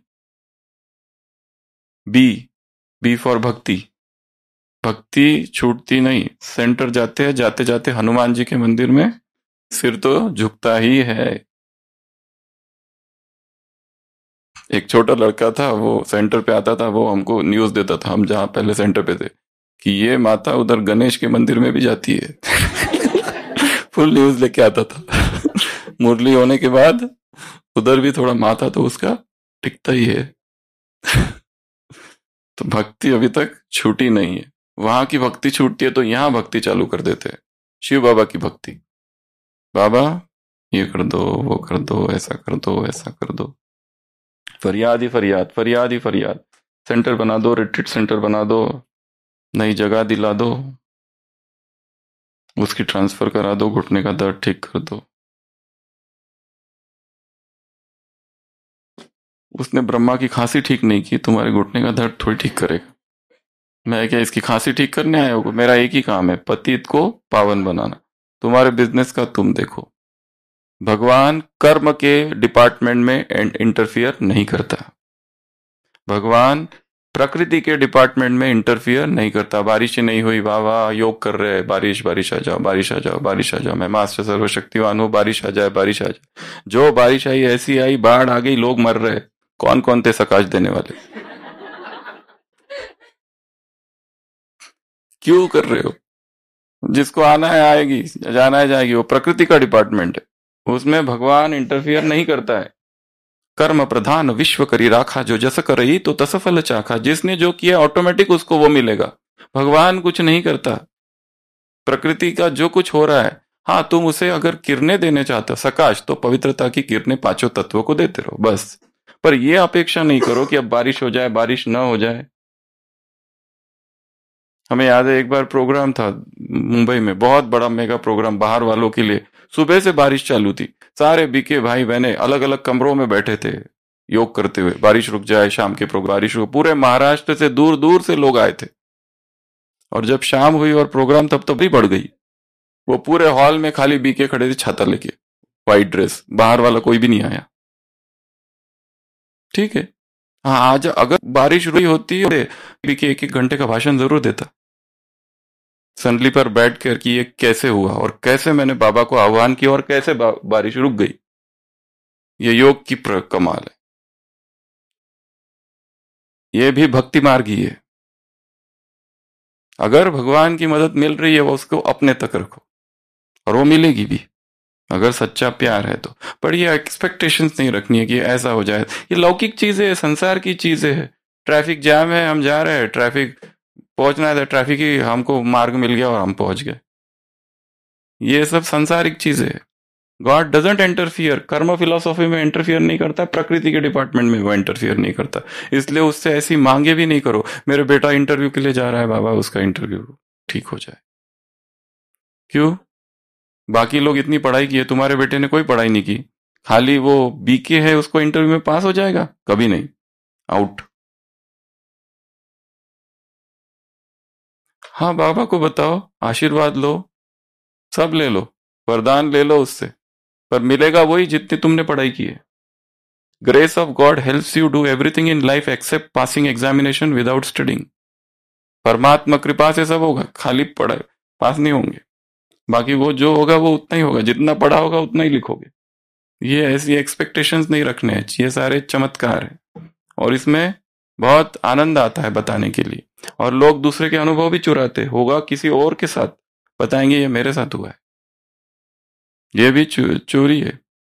बी, बी फॉर भक्ति। भक्ति छूटती नहीं। सेंटर जाते हैं, जाते जाते हनुमान जी के मंदिर में सिर तो झुकता ही है। एक छोटा लड़का था, वो सेंटर पे आता था, वो हमको न्यूज देता था, हम जहां पहले सेंटर पे थे, कि ये माता उधर गणेश के मंदिर में भी जाती है। फुल न्यूज लेके आता था। मुरली होने के बाद उधर भी थोड़ा माथा तो उसका टिकता ही है। तो भक्ति अभी तक छूटी नहीं है। वहां की भक्ति छूटती है तो यहां भक्ति चालू कर देते हैं। शिव बाबा की भक्ति, बाबा ये कर दो, वो कर दो, ऐसा कर दो, ऐसा कर दो, फरियाद ही फरियाद, फरियाद ही फरियाद। सेंटर बना दो, रिट्रीट सेंटर बना दो, नई जगह दिला दो, उसकी ट्रांसफर करा दो, घुटने का दर्द ठीक कर दो। उसने ब्रह्मा की खांसी ठीक नहीं की, तुम्हारे घुटने का दर्द थोड़ी ठीक करेगा। मैं क्या इसकी खांसी ठीक करने आया हूँ? मेरा एक ही काम है, पतित को पावन बनाना। तुम्हारे बिजनेस का तुम देखो। भगवान कर्म के डिपार्टमेंट में इंटरफियर नहीं करता। भगवान प्रकृति के डिपार्टमेंट में इंटरफियर नहीं करता। बारिश ही नहीं हुई, वाह वाह योग कर रहे हैं, बारिश बारिश आ जाओ, बारिश आ जाओ, बारिश आ जाओ, मैं मास्टर सर्वशक्तिवान हूँ, बारिश आ जाए, बारिश आ जाए। जो बारिश आई ऐसी आई, बाढ़ आ गई, लोग मर रहे। कौन कौन थे सकाश देने वाले? क्यों कर रहे हो? जिसको आना है आएगी, जाना है जाएगी। वो प्रकृति का डिपार्टमेंट है, उसमें भगवान इंटरफियर नहीं करता है। कर्म प्रधान विश्व करी राखा, जो जस करई तो तस फल चाखा। जिसने जो किया ऑटोमेटिक उसको वो मिलेगा। भगवान कुछ नहीं करता। प्रकृति का जो कुछ हो रहा है, हाँ तुम उसे अगर किरणें देने चाहते हो, सकाश, तो पवित्रता की किरणें पांचों तत्वों को देते रहो बस। पर यह अपेक्षा नहीं करो कि अब बारिश हो जाए, बारिश न हो जाए। हमें याद है एक बार प्रोग्राम था मुंबई में, बहुत बड़ा मेगा प्रोग्राम बाहर वालों के लिए। सुबह से बारिश चालू थी, सारे बीके भाई बहने अलग अलग कमरों में बैठे थे योग करते हुए। बारिश रुक जाए, शाम के प्रोग्राम, बारिश रुक। पूरे महाराष्ट्र से दूर दूर से लोग आए थे। और जब शाम हुई और प्रोग्राम तब तब भी बढ़ गई, वो पूरे हॉल में खाली बीके खड़े थे छाता लेके, व्हाइट ड्रेस, बाहर वाला कोई भी नहीं आया। ठीक है, हाँ आज अगर बारिश रुई होती है बीके एक एक घंटे का भाषण जरूर देता संडली पर बैठ कर कि ये कैसे हुआ और कैसे मैंने बाबा को आह्वान किया और कैसे बा, बारिश रुक गई। ये योग की कमाल है। ये भी भक्ति मार्ग ही है। अगर भगवान की मदद मिल रही है वो उसको अपने तक रखो, और वो मिलेगी भी अगर सच्चा प्यार है तो। पर ये एक्सपेक्टेशंस नहीं रखनी है कि ऐसा हो जाए। ये लौकिक चीजें है, संसार की चीजें है। ट्रैफिक जाम है, हम जा रहे हैं, ट्रैफिक पहुंचना है, ट्रैफिक ही हमको मार्ग मिल गया और हम पहुंच गए। ये सब सांसारिक चीजें है। God doesn't interfere. कर्म फिलोसॉफी में इंटरफियर नहीं करता, प्रकृति के डिपार्टमेंट में वो इंटरफियर नहीं करता। इसलिए उससे ऐसी मांगे भी नहीं करो, मेरे बेटा इंटरव्यू के लिए जा रहा है बाबा, उसका इंटरव्यू ठीक हो जाए। क्यों? बाकी लोग इतनी पढ़ाई की है, तुम्हारे बेटे ने कोई पढ़ाई नहीं की, खाली वो बीके है, उसको इंटरव्यू में पास हो जाएगा? कभी नहीं, आउट। हाँ बाबा को बताओ, आशीर्वाद लो, सब ले लो, वरदान ले लो उससे, पर मिलेगा वही जितनी तुमने पढ़ाई की है। Grace of God helps you do everything in life except passing examination without studying. परमात्मा कृपा से सब होगा, खाली पढ़ाई पास नहीं होंगे। बाकी वो जो होगा वो उतना ही होगा, जितना पढ़ा होगा उतना ही लिखोगे। ये ऐसी एक्सपेक्टेशंस नहीं रखने हैं, ये सारे चमत्कार है और इसमें बहुत आनंद आता है बताने के लिए। और लोग दूसरे के अनुभव भी चुराते, होगा किसी और के साथ, बताएंगे ये मेरे साथ हुआ है, ये भी चो, चोरी है।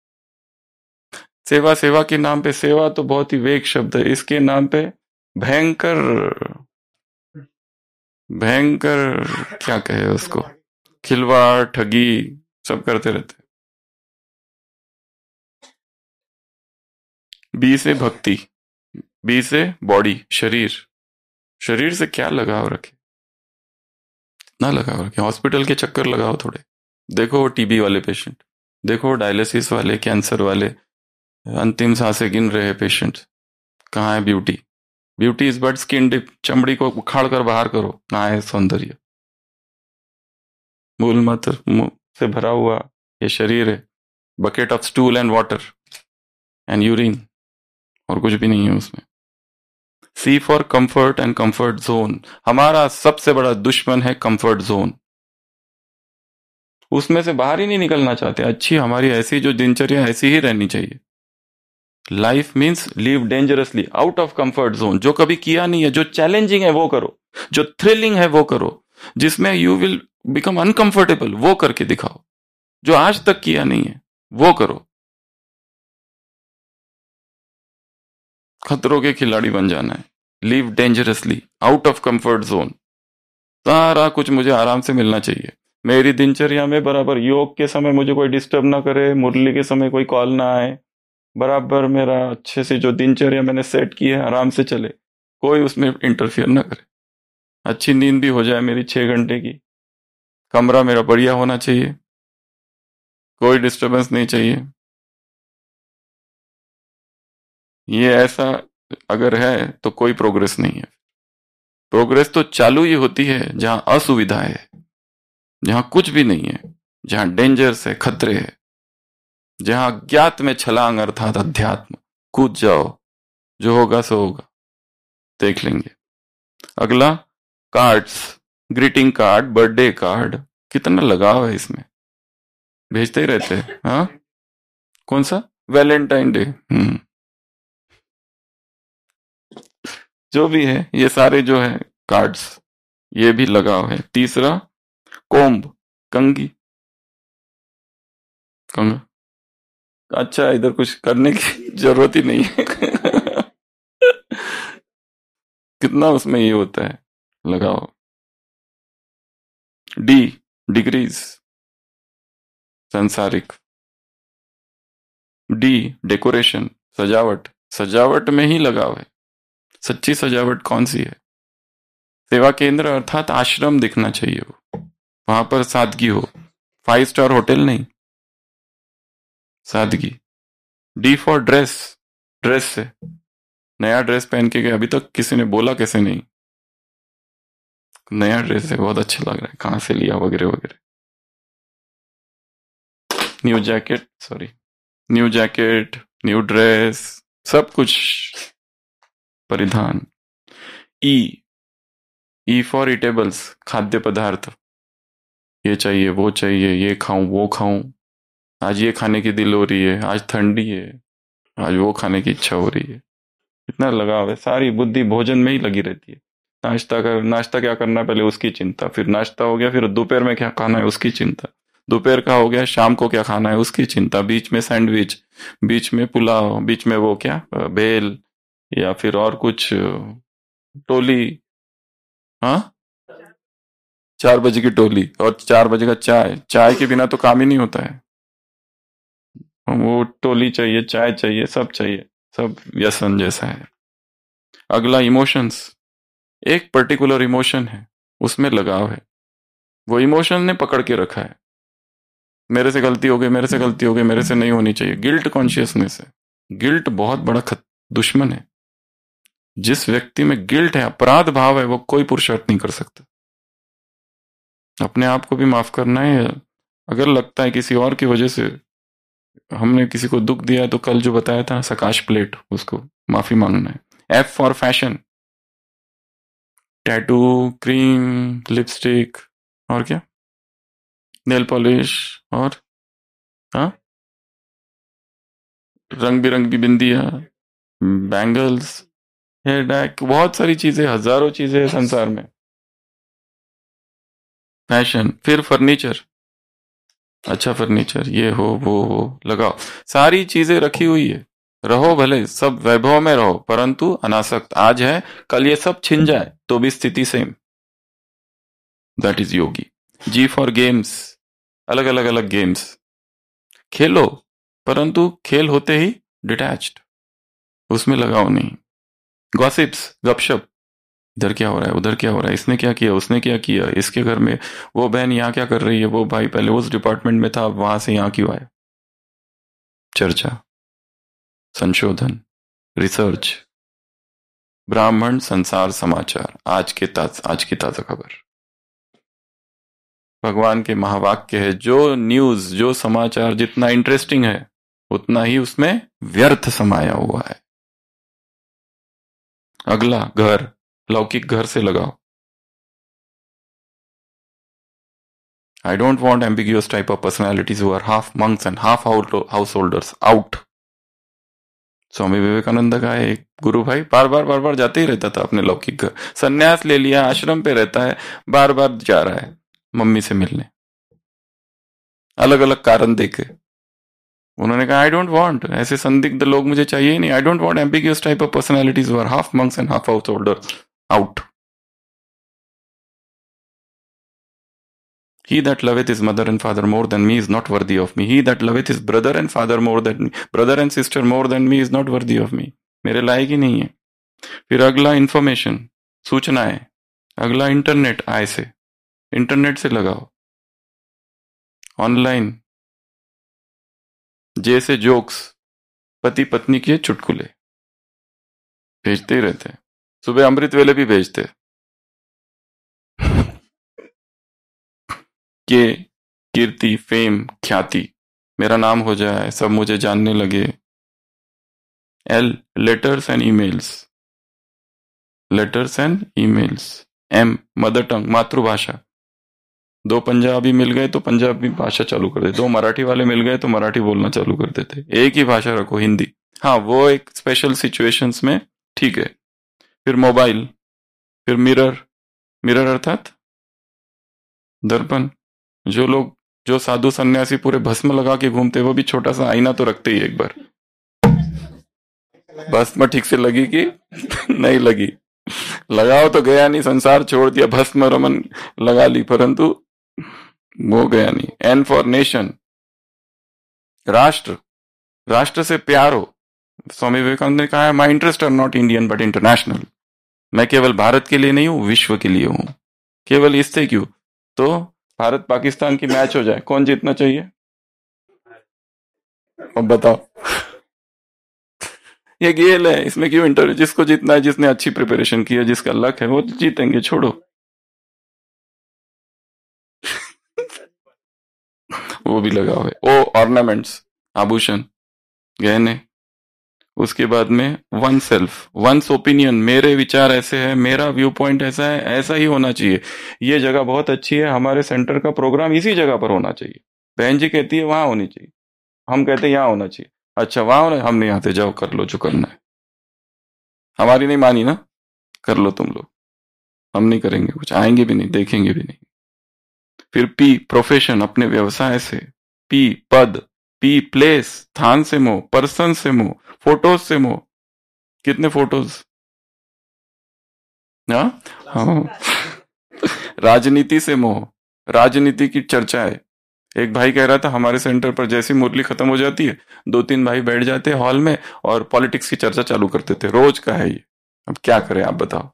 सेवा, सेवा के नाम पे, सेवा तो बहुत ही वेग शब्द है, इसके नाम पे भयंकर भयंकर क्या कहे उसको, खिलवाड़, ठगी सब करते रहते। बी से भक्ति, बी से बॉडी, शरीर। शरीर से क्या लगाव रखे, ना लगाव रखे, हॉस्पिटल के चक्कर लगाओ थोड़े। देखो वो टीबी वाले पेशेंट, देखो डायलिसिस वाले, कैंसर वाले, अंतिम सांसें गिन रहे पेशेंट, कहाँ है beauty? Beauty is but skin deep, चमड़ी को उखाड़ कर बाहर करो, कहाँ है सौंदर्य? मूल मात्र से भरा हुआ ये शरीर है, bucket of stool and water and urine, और कुछ भी नहीं है उसमें। C for comfort and comfort zone, हमारा सबसे बड़ा दुश्मन है कंफर्ट जोन, उसमें से बाहर ही नहीं निकलना चाहते। अच्छी हमारी ऐसी जो दिनचर्या ऐसी ही रहनी चाहिए। Life means live dangerously out of comfort zone, जो कभी किया नहीं है, जो चैलेंजिंग है वो करो, जो थ्रिलिंग है वो करो, जिसमें यू विल बिकम अनकंफर्टेबल वो करके दिखाओ, जो आज तक किया नहीं है वो करो। खतरों के खिलाड़ी बन जाना है, live dangerously out of comfort zone. सारा कुछ मुझे आराम से मिलना चाहिए, मेरी दिनचर्या में बराबर योग के समय मुझे कोई डिस्टर्ब ना करे, मुरली के समय कोई कॉल ना आए, बराबर मेरा अच्छे से जो दिनचर्या मैंने सेट की है आराम से चले, कोई उसमें इंटरफियर ना करे, अच्छी नींद भी हो जाए मेरी छह घंटे की, कमरा मेरा बढ़िया होना चाहिए, कोई डिस्टरबेंस नहीं चाहिए। ये ऐसा अगर है तो कोई प्रोग्रेस नहीं है। प्रोग्रेस तो चालू ही होती है जहां असुविधा है, जहां कुछ भी नहीं है, जहां डेंजर्स है, खतरे है, जहां ज्ञात में छलांग अर्थात अध्यात्म, कूद जाओ, जो होगा सो होगा, देख लेंगे। अगला cards, greeting card, birthday card, कितना लगाव है इसमें, भेजते ही रहते हैं। हाँ, कौन सा? वैलेंटाइन डे, हम्म, जो भी है ये सारे जो है कार्ड्स, ये भी लगाव है। तीसरा कोम्ब, कंगी, कंग, अच्छा इधर कुछ करने की जरूरत ही नहीं है कितना उसमें ये होता है, लगाओ। डी, डिग्रीज, सांसारिक। डी, डेकोरेशन, सजावट, सजावट में ही लगाव है। सच्ची सजावट कौन सी है? सेवा केंद्र अर्थात आश्रम दिखना चाहिए, वो वहां पर सादगी हो, फाइव स्टार होटल नहीं, सादगी। डी फॉर ड्रेस, ड्रेस से नया ड्रेस पहन के गए, अभी तक किसी ने बोला कैसे नहीं, नया ड्रेस है, बहुत अच्छा लग रहा है, कहां से लिया वगैरह वगैरह। New jacket, sorry, new jacket, new dress, सब कुछ परिधान। ई, ई फॉर ईटेबल्स, खाद्य पदार्थ, ये चाहिए वो चाहिए, ये खाऊं वो खाऊं, आज ये खाने की दिल हो रही है, आज ठंडी है, आज वो खाने की इच्छा हो रही है, इतना लगाव है, सारी बुद्धि भोजन में ही लगी रहती है। नाश्ता कर, नाश्ता क्या करना है पहले उसकी चिंता, फिर नाश्ता हो गया, फिर दोपहर में क्या खाना है उसकी चिंता, दोपहर का हो गया, शाम को क्या खाना है उसकी चिंता, बीच में सैंडविच, बीच में पुलाव, बीच में वो क्या भेल या फिर और कुछ टोली, हाँ चार बजे की टोली और चार बजे का चाय, चाय के बिना तो काम ही नहीं होता है, वो टोली चाहिए, चाय चाहिए, सब चाहिए, सब व्यसन जैसा है। अगला इमोशंस, एक पर्टिकुलर इमोशन है उसमें लगाव है, वो इमोशन ने पकड़ के रखा है, मेरे से गलती हो गई, मेरे से गलती हो गई, मेरे से नहीं होनी चाहिए, गिल्ट कॉन्शियसनेस है। गिल्ट बहुत बड़ा खत, दुश्मन है। जिस व्यक्ति में गिल्ट है, अपराध भाव है, वो कोई पुरुषार्थ नहीं कर सकता। अपने आप को भी माफ करना है, अगर लगता है किसी और की वजह से हमने किसी को दुख दिया, तो कल जो बताया था सकाश प्लेट, उसको माफी मांगना है। F for fashion, tattoo, cream, lipstick, और क्या, नेल पॉलिश और हाँ रंग बिरंगी बिंदियां, बैंगल्स, हेयर डैक, बहुत सारी चीजें, हजारों चीजें हैं संसार में। फैशन, फिर फर्नीचर, अच्छा फर्नीचर, ये हो वो हो, लगाओ, सारी चीजें रखी हुई है। रहो भले सब वैभव में रहो, परंतु अनासक्त। आज है, कल ये सब छिन जाए तो भी स्थिति same. That is yogi. G for games, अलग अलग अलग गेम्स खेलो, परंतु खेल होते ही डिटैच्ड, उसमें लगाओ नहीं। गॉसिप्स, गपशप, इधर क्या हो रहा है, उधर क्या हो रहा है, इसने क्या किया, उसने क्या किया, इसके घर में वो बहन यहाँ क्या कर रही है, वो भाई पहले उस डिपार्टमेंट में था, वहां से यहाँ क्यों आया। चर्चा, संशोधन, रिसर्च, ब्राह्मण संसार समाचार, आज के ताज आज की ताजा खबर। भगवान के महावाक्य है, जो न्यूज, जो समाचार जितना इंटरेस्टिंग है, उतना ही उसमें व्यर्थ समाया हुआ है। अगला, घर, लौकिक घर से लगाओ। I don't want ambiguous type of personalities who are half monks and half householders. Out. Swami Vivekananda का एक गुरु भाई बार बार बार बार जाते ही रहता था अपने लौकिक घर, संन्यास ले लिया, आश्रम पे रहता है, बार बार जा रहा है मम्मी से मिलने, अलग अलग कारण देके। उन्होंने कहा आई डोंट वांट, ऐसे संदिग्ध लोग मुझे चाहिए ही नहीं। I don't want ambiguous type of personalities who are half monks and half householders. Out. He that loveth his mother and father more than me is not worthy of me. He that loveth his brother and father more than me, brother and sister more than me is not worthy of me. मेरे लायक ही नहीं है। फिर अगला information, सूचनाएं। अगला internet, आय से, internet से लगाओ, ऑनलाइन, जैसे जोक्स, पति पत्नी के चुटकुले भेजते ही रहते हैं, सुबह अमृत वेले भी भेजते। के कीर्ति, फेम, ख्याति, मेरा नाम हो जाए, सब मुझे जानने लगे। L, letters and emails, letters and emails. M, mother tongue, मातृभाषा, दो पंजाबी मिल गए तो पंजाबी भाषा चालू कर देते, दो मराठी वाले मिल गए तो मराठी बोलना चालू कर देते, एक ही भाषा रखो, हिंदी। हाँ, वो एक स्पेशल सिचुएशंस में ठीक है। फिर मोबाइल, फिर मिरर, मिरर अर्थात दर्पण। जो लोग, जो साधु सन्यासी पूरे भस्म लगा के घूमते, वो भी छोटा सा आईना तो रखते ही एक बार, भस्म ठीक से लगी कि नहीं लगी। लगाओ तो गया नहीं, संसार छोड़ दिया, भस्म रमन लगा ली, परंतु वो गया नहीं। एन फॉर नेशन, राष्ट्र, राष्ट्र से प्यार हो। स्वामी विवेकानंद ने कहा है, my interest are not Indian but international. मैं केवल भारत के लिए नहीं हूं, विश्व के लिए हूं। केवल इससे क्यों, तो भारत पाकिस्तान की मैच हो जाए, कौन जीतना चाहिए, अब बताओ। ये गेल है, इसमें क्यों इंटर, जिसको जीतना है, जिसने अच्छी प्रिपरेशन की है, जिसका लक है, वो जीतेंगे, छोड़ो। वो भी लगा हुआ है। ओ, ऑर्नामेंट्स, आभूषण, गहने। उसके बाद में वन सेल्फ, वंस ओपिनियन, मेरे विचार ऐसे है, मेरा व्यू पॉइंट ऐसा है, ऐसा ही होना चाहिए। ये जगह बहुत अच्छी है, हमारे सेंटर का प्रोग्राम इसी जगह पर होना चाहिए। बहन जी कहती है वहां होनी चाहिए, हम कहते हैं यहाँ होना चाहिए। अच्छा वहां होना, हम नहीं आते, जाओ कर लो जो करना है। हमारी नहीं मानी ना, कर लो तुम लोग, हम नहीं करेंगे कुछ, आएंगे भी नहीं, देखेंगे भी नहीं। फिर पी, प्रोफेशन, अपने व्यवसाय से। पी, पद। पी, प्लेस, स्थान से मोह, पर्सन से मोह, फोटोज से मोह। कितने फोटोज, हाँ, राजनीति से मोह, राजनीति की चर्चा है। एक भाई कह रहा था हमारे सेंटर पर जैसी मुरली खत्म हो जाती है, दो तीन भाई बैठ जाते हैं हॉल में और पॉलिटिक्स की चर्चा चालू करते थे। रोज का है ये, अब क्या करें आप बताओ।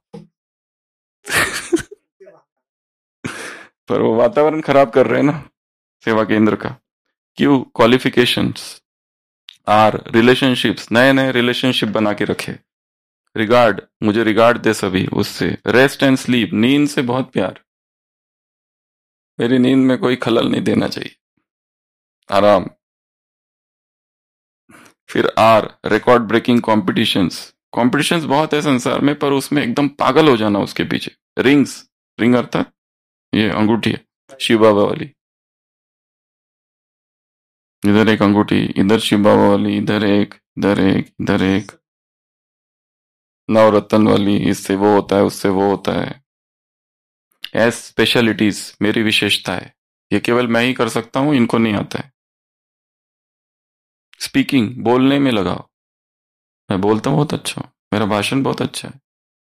पर वो वातावरण खराब कर रहे हैं ना सेवा केंद्र का। क्यों, क्वालिफिकेशंस। आर, रिलेशनशिप्स, नए नए रिलेशनशिप बना के रखे। रिगार्ड, मुझे रिगार्ड दे सभी, उससे। रेस्ट एंड स्लीप, नींद से बहुत प्यार, मेरी नींद में कोई खलल नहीं देना चाहिए, आराम। फिर R, record breaking competitions. Competitions बहुत है संसार में, पर उसमें एकदम पागल हो जाना उसके पीछे। रिंग्स, रिंग अर्थात ये अंगूठी है, शिव बाबा वाली, इधर एक अंगूठी, इधर शिव बाबा वाली, इधर एक, इधर एक, इधर एक, नवरत्न वाली, इससे वो होता है, उससे वो होता है। एस स्पेशलिटीज, मेरी विशेषता है, ये केवल मैं ही कर सकता हूं, इनको नहीं आता है। स्पीकिंग, बोलने में लगाओ, मैं बोलता हूँ बहुत अच्छा हूँ, मेरा भाषण बहुत अच्छा है।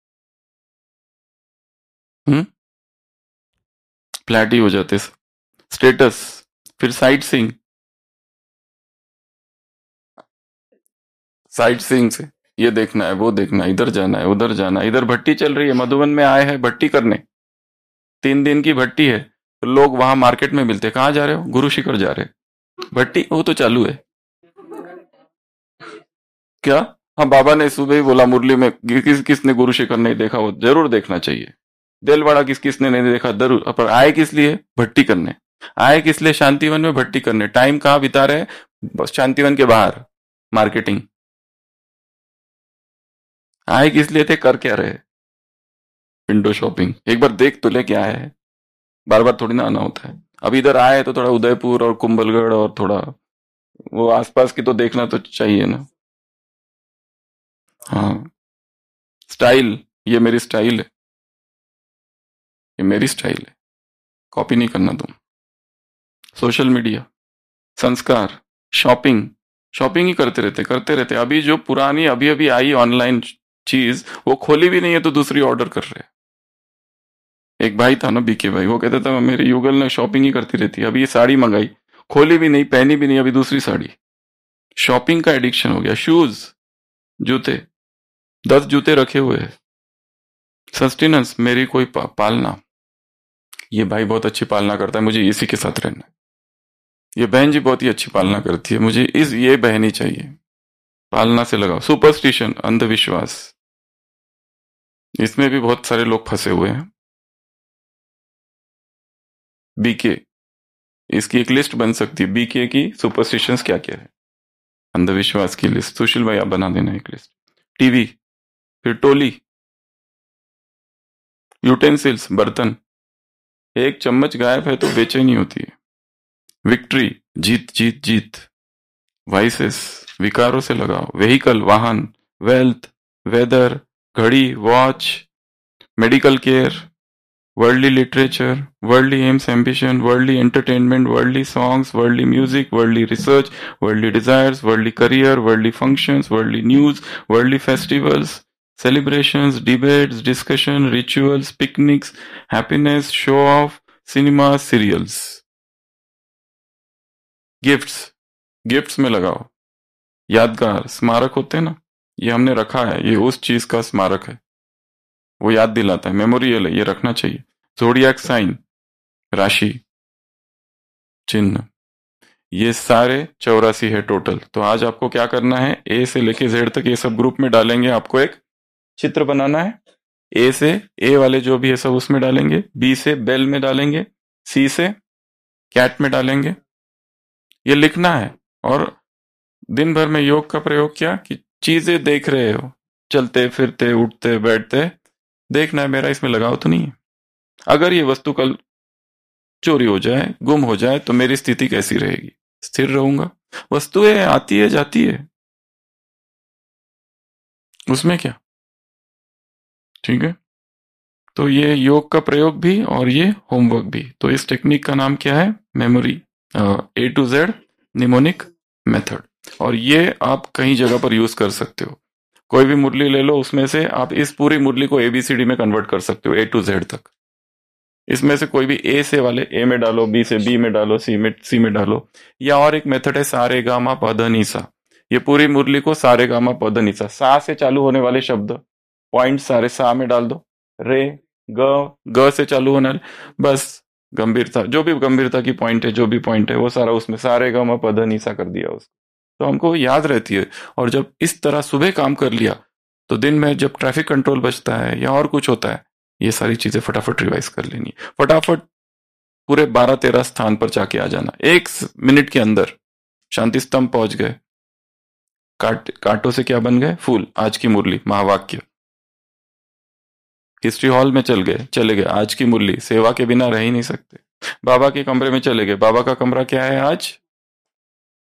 हम्म फ्लैट ही हो जाते। स्टेटस, फिर साइट सीइंग, साइट सीइंग से ये देखना है, वो देखना है, इधर जाना है, उधर जाना है, इधर भट्टी चल रही है, मधुबन में आए हैं भट्टी करने, तीन दिन की भट्टी है, तो लोग वहां मार्केट में मिलते, कहाँ जा रहे हो, गुरु शिखर जा रहे, भट्टी वो तो चालू है। क्या? हाँ, बाबा ने सुबह ही बोला मुरली में, किस किसने गुरु शिखर नहीं देखा, वो जरूर देखना चाहिए। दिलवाड़ा किस किसने नहीं देखा, जरूर। पर आए किस लिए, भट्टी करने। आए किस लिए, शांतिवन में भट्टी करने। टाइम कहाँ बिता रहे, बस शांतिवन के बाहर मार्केटिंग। आए किस लिए थे, कर क्या रहे, विंडो शॉपिंग। एक बार देख तो ले क्या है, बार बार थोड़ी ना आना होता है। अब इधर आए तो थोड़ा उदयपुर और कुंभलगढ़ और थोड़ा वो आसपास की तो देखना तो चाहिए ना। हाँ, स्टाइल, ये मेरी स्टाइल है, ये मेरी स्टाइल है, कॉपी नहीं करना तुम। सोशल मीडिया, संस्कार, शॉपिंग, शॉपिंग ही करते रहते करते रहते। अभी जो पुरानी अभी अभी आई ऑनलाइन चीज, वो खोली भी नहीं है तो दूसरी ऑर्डर कर रहे हैं। एक भाई था ना, बीके भाई, वो कहता था मेरे युगल ने शॉपिंग ही करती रहती है, अभी ये साड़ी मंगाई, खोली भी नहीं, पहनी भी नहीं, अभी दूसरी साड़ी। शॉपिंग का एडिक्शन हो गया। शूज, जूते, दस जूते रखे हुए हैं। सस्टेनेंस, मेरी कोई पा, पालना, ये भाई बहुत अच्छी पालना करता है, मुझे इसी के साथ रहना है। ये बहन जी बहुत ही अच्छी पालना करती है, मुझे इस ये बहन ही चाहिए। पालना से लगाओ। सुपरस्टिशन, अंधविश्वास, इसमें भी बहुत सारे लोग फंसे हुए हैं। बीके, इसकी एक लिस्ट बन सकती है, बीके की सुपरस्टिशंस क्या क्या है, अंधविश्वास की लिस्ट। सुशील भाई आप बना देना एक लिस्ट। टीवी, फिर टोली, यूटेंसिल्स, बर्तन, एक चम्मच गायब है तो बेचैनी होती है। विक्ट्री, जीत जीत जीत। वाइसेस, विकारों से लगाओ। व्हीकल, वाहन। वेल्थ, वेदर, घड़ी, watch. Medical care, worldly literature, worldly aims ambition, worldly entertainment, worldly songs, worldly music, worldly research, worldly desires, worldly career, worldly functions, worldly news, worldly festivals, celebrations, debates, discussion, rituals, picnics, happiness, show off, cinema, serials. Gifts, gifts में लगाओ। यादगार, स्मारक होते हैं ना, ये हमने रखा है, ये उस चीज का स्मारक है, वो याद दिलाता है, मेमोरियल है, ये रखना चाहिए। जोडियाक साइन, राशि चिन्ह, ये सारे चौरासी है टोटल। तो आज आपको क्या करना है, ए से लेके जेड तक ये सब ग्रुप में डालेंगे, आपको एक चित्र बनाना है। ए से, ए वाले जो भी है सब उसमें डालेंगे, बी से बेल में डालेंगे, सी से कैट में डालेंगे, ये लिखना है। और दिन भर में योग का प्रयोग क्या, कि चीजें देख रहे हो, चलते फिरते उठते बैठते, देखना है मेरा इसमें लगाव तो नहीं है। अगर ये वस्तु कल चोरी हो जाए, गुम हो जाए, तो मेरी स्थिति कैसी रहेगी, स्थिर रहूंगा। वस्तुएं आती है जाती है, उसमें क्या, ठीक है। तो ये योग का प्रयोग भी और ये होमवर्क भी। तो इस टेक्निक का नाम क्या है, memory, A to Z mnemonic method. और ये आप कई जगह पर यूज कर सकते हो। कोई भी मुरली ले लो, उसमें से आप इस पूरी मुरली को एबीसीडी में कन्वर्ट कर सकते हो, ए टू जेड तक। इसमें से कोई भी ए से वाले ए में डालो, बी से बी में डालो, सी में सी में डालो। या और एक मेथड है सारे गामा पध निसा, ये पूरी मुरली को सारे गामा पध निसा, सा से चालू होने वाले शब्द पॉइंट सारे सा में डाल दो। रे, ग, ग से चालू होने वाले, बस गंभीरता, जो भी गंभीरता की पॉइंट है, जो भी पॉइंट है वो सारा उसमें सारे गामा पध निसा कर दिया उसको, तो हमको याद रहती है। और जब इस तरह सुबह काम कर लिया, तो दिन में जब ट्रैफिक कंट्रोल बचता है या और कुछ होता है, ये सारी चीजें फटाफट रिवाइज कर लेनी, फटाफट पूरे बारह तेरह स्थान पर जाके आ जाना। एक मिनट के अंदर शांति स्तंभ पहुंच गए, काट कांटों से क्या बन गए, फूल। आज की मुरली महावाक्य। हिस्ट्री हॉल में चल गए, चले गए, आज की मुरली। सेवा के बिना रह ही नहीं सकते। बाबा के कमरे में चले गए, बाबा का कमरा क्या है आज,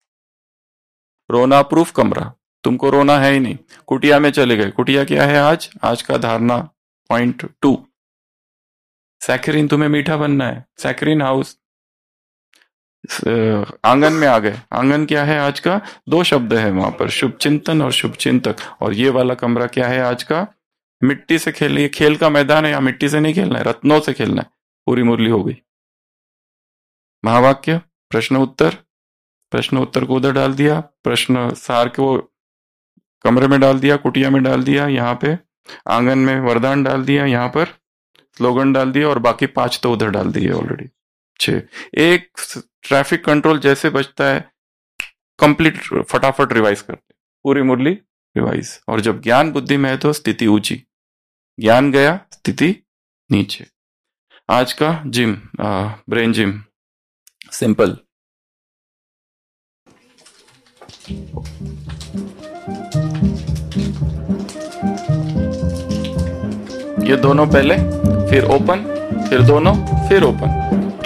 रोना प्रूफ कमरा, तुमको रोना है ही नहीं। कुटिया में चले गए, कुटिया क्या है आज? आज का धारणा पॉइंट टू। सैकरीन, तुम्हें मीठा बनना है, सैकरीन हाउस। आंगन में आ गए, आंगन क्या है आज का? दो शब्द है वहां पर, शुभ चिंतन और शुभ चिंतक। और ये वाला कमरा क्या है आज का? मिट्टी से खेलने, ये खेल का मैदान है, या मिट्टी से नहीं खेलना है, रत्नों से खेलना है। पूरी मुरली हो गई। महावाक्य, प्रश्न उत्तर, प्रश्न उत्तर को उधर डाल दिया, प्रश्न सार को कमरे में डाल दिया, कुटिया में डाल दिया, यहाँ पे आंगन में वरदान डाल दिया, यहाँ पर स्लोगन डाल दिया, और बाकी पांच तो उधर डाल दिए ऑलरेडी। छह। एक ट्रैफिक कंट्रोल जैसे बचता है, कंप्लीट फटाफट रिवाइज करते, पूरी मुरली रिवाइज। और जब ज्ञान बुद्धि में है तो स्थिति ऊंची, ज्ञान गया स्थिति नीचे। आज का जिम, ब्रेन जिम, सिंपल। ये दोनों पहले, फिर ओपन, फिर दोनों, फिर ओपन।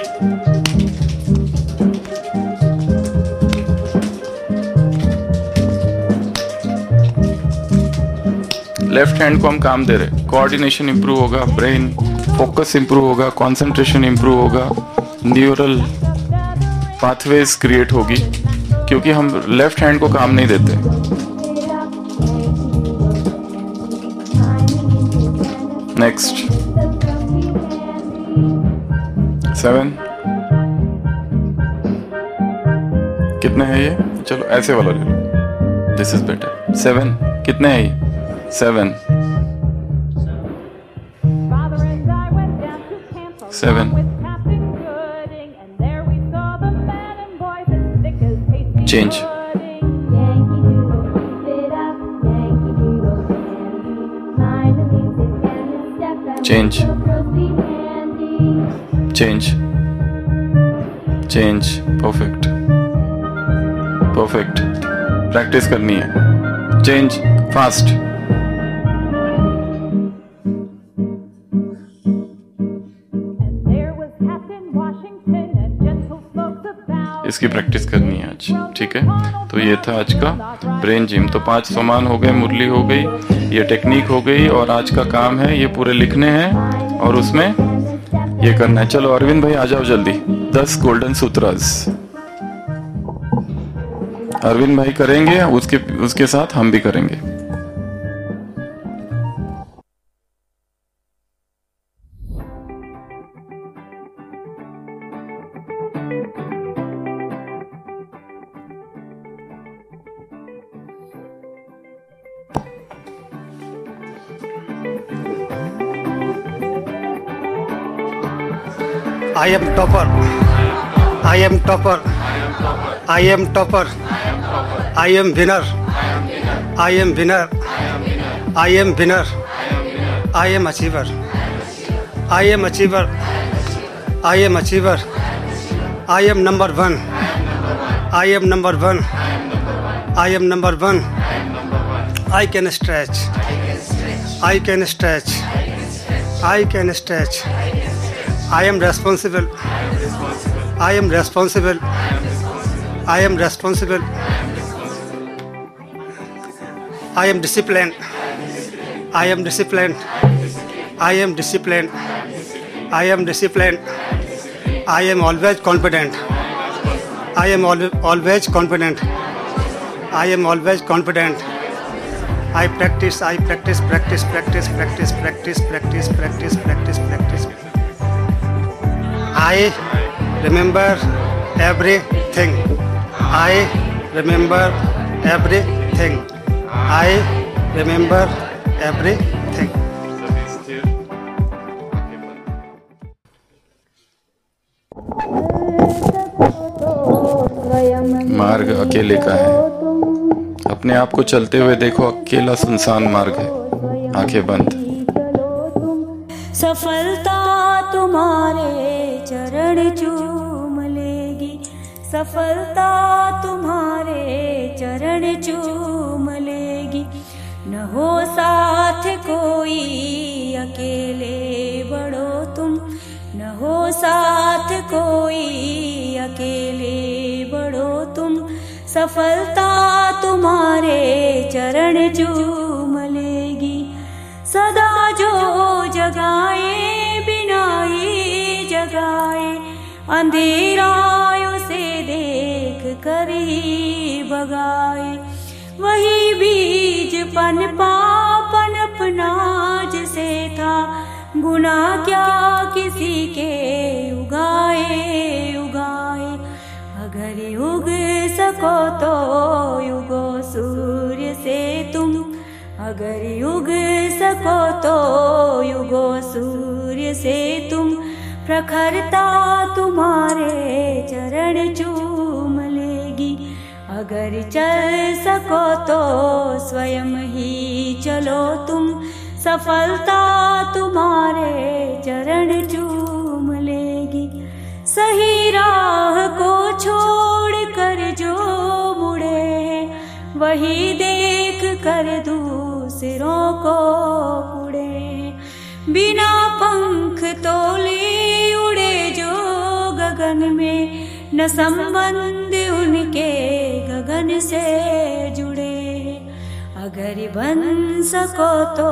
लेफ्ट हैंड को हम काम दे रहे, कोऑर्डिनेशन इंप्रूव होगा, ब्रेन फोकस इंप्रूव होगा, कंसंट्रेशन इंप्रूव होगा, न्यूरल पाथवेज क्रिएट होगी, क्योंकि हम लेफ्ट हैंड को काम नहीं देते। नेक्स्ट सेवन, कितने हैं ये? चलो ऐसे वाला ले लो, दिस इज बेटर। सेवन, कितने हैं ये? Seven, seven. Change, change, change, change. Perfect, perfect. Practice करनी है। Change, fast. इसकी प्रैक्टिस करनी है आज, ठीक है? तो ये था आज का ब्रेन जिम। तो पांच समान हो गए, मुरली हो गई, ये टेक्निक हो गई, और आज का काम है ये पूरे लिखने हैं और उसमें ये करना है। चलो अरविंद भाई आ जाओ जल्दी। दस गोल्डन सूत्रास अरविंद भाई करेंगे, उसके उसके साथ हम भी करेंगे। I am topper. I am topper. I am topper. I am winner. I am winner. I am winner. I am achiever. I am achiever. I am achiever. I am number one. I am number one. I am number one. I can stretch. I can stretch. I can stretch. I am responsible. I am responsible. I am responsible. I am disciplined. I am disciplined. I am disciplined. I am disciplined. I am always confident. I am always always confident. I am always confident. I practice. I practice. Practice. Practice. Practice. Practice. Practice. Practice. Practice. Practice. I remember everything. I remember everything. I remember everything. मार्ग अकेले का है। अपने आप को चलते हुए देखो, अकेला सुनसान मार्ग है। आंखें बंद। सफलता तुम्हारे चरण चूम लेगी, सफलता तुम्हारे चरण चूम लेगी। न हो साथ कोई अकेले बढ़ो तुम, न हो साथ कोई अकेले बढ़ो तुम। सफलता तुम्हारे चरण चूम लेगी। सदा जो जगाए बिना ही जगाए, अंधेरायों से देख कर ही भगाए। वही बीज पनपा पनपना जिसे था, गुनाह क्या किसी के उगाए उगाए। अगर उग सको तो युगो सूर्य से तुम, अगर उग सको तो युगो सूर्य से तुम। प्रखरता तुम्हारे चरण चूम लेगी। अगर चल सको तो स्वयं ही चलो तुम, सफलता तुम्हारे चरण चूम लेगी। सही राह को छोड़ कर जो मुड़े, वही देख कर दूसरों को उड़े। बिना पंख तोले उड़े जो गगन में, न संबंध उनके गगन से जुड़े। अगर बन सको तो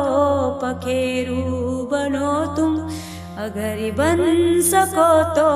पखेरू बनो तुम, अगर बन सको तो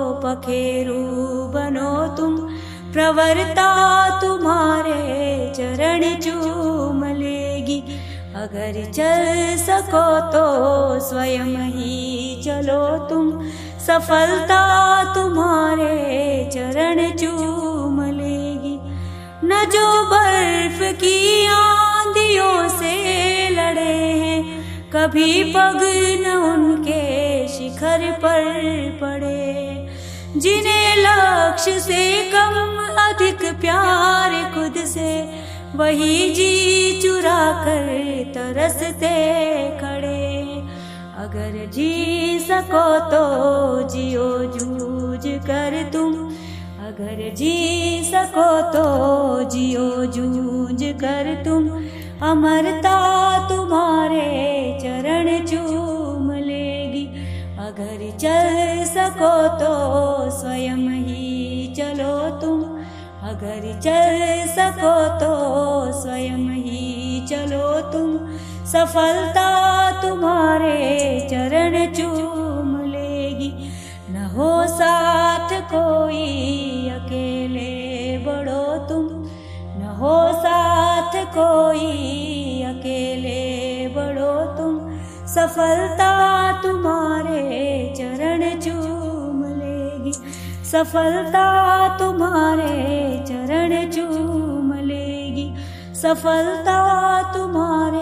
पखेरू बनो तुम। प्रवरता तुम्हारे चरण चूम लेगी। अगर चल सको तो स्वयं ही चलो तुम, सफलता तुम्हारे चरण चूम लेगी। न जो बर्फ की आंधियों से लड़े हैं, कभी पग न उनके शिखर पर पड़े। जिन्हें लक्ष्य से कम अधिक प्यार खुद से, वही जी चुरा कर तरसते खड़े। अगर जी सको तो जियो जूझ कर तुम, अगर जी सको तो जियो जूझ कर तुम। अमरता तुम्हारे चरण चूम लेगी। अगर चल सको तो स्वयं ही चलो तुम, अगर चल सको तो स्वयं ही चलो तुम। सफलता तुम्हारे चरण चूम लेगी। न हो साथ कोई अकेले बढ़ो तुम, न हो साथ कोई अकेले बढ़ो तुम। सफलता तुम्हारे चरण चूम लेगी। सफलता तुम्हारे चरण चूम लेगी। सफलता तुम्हारे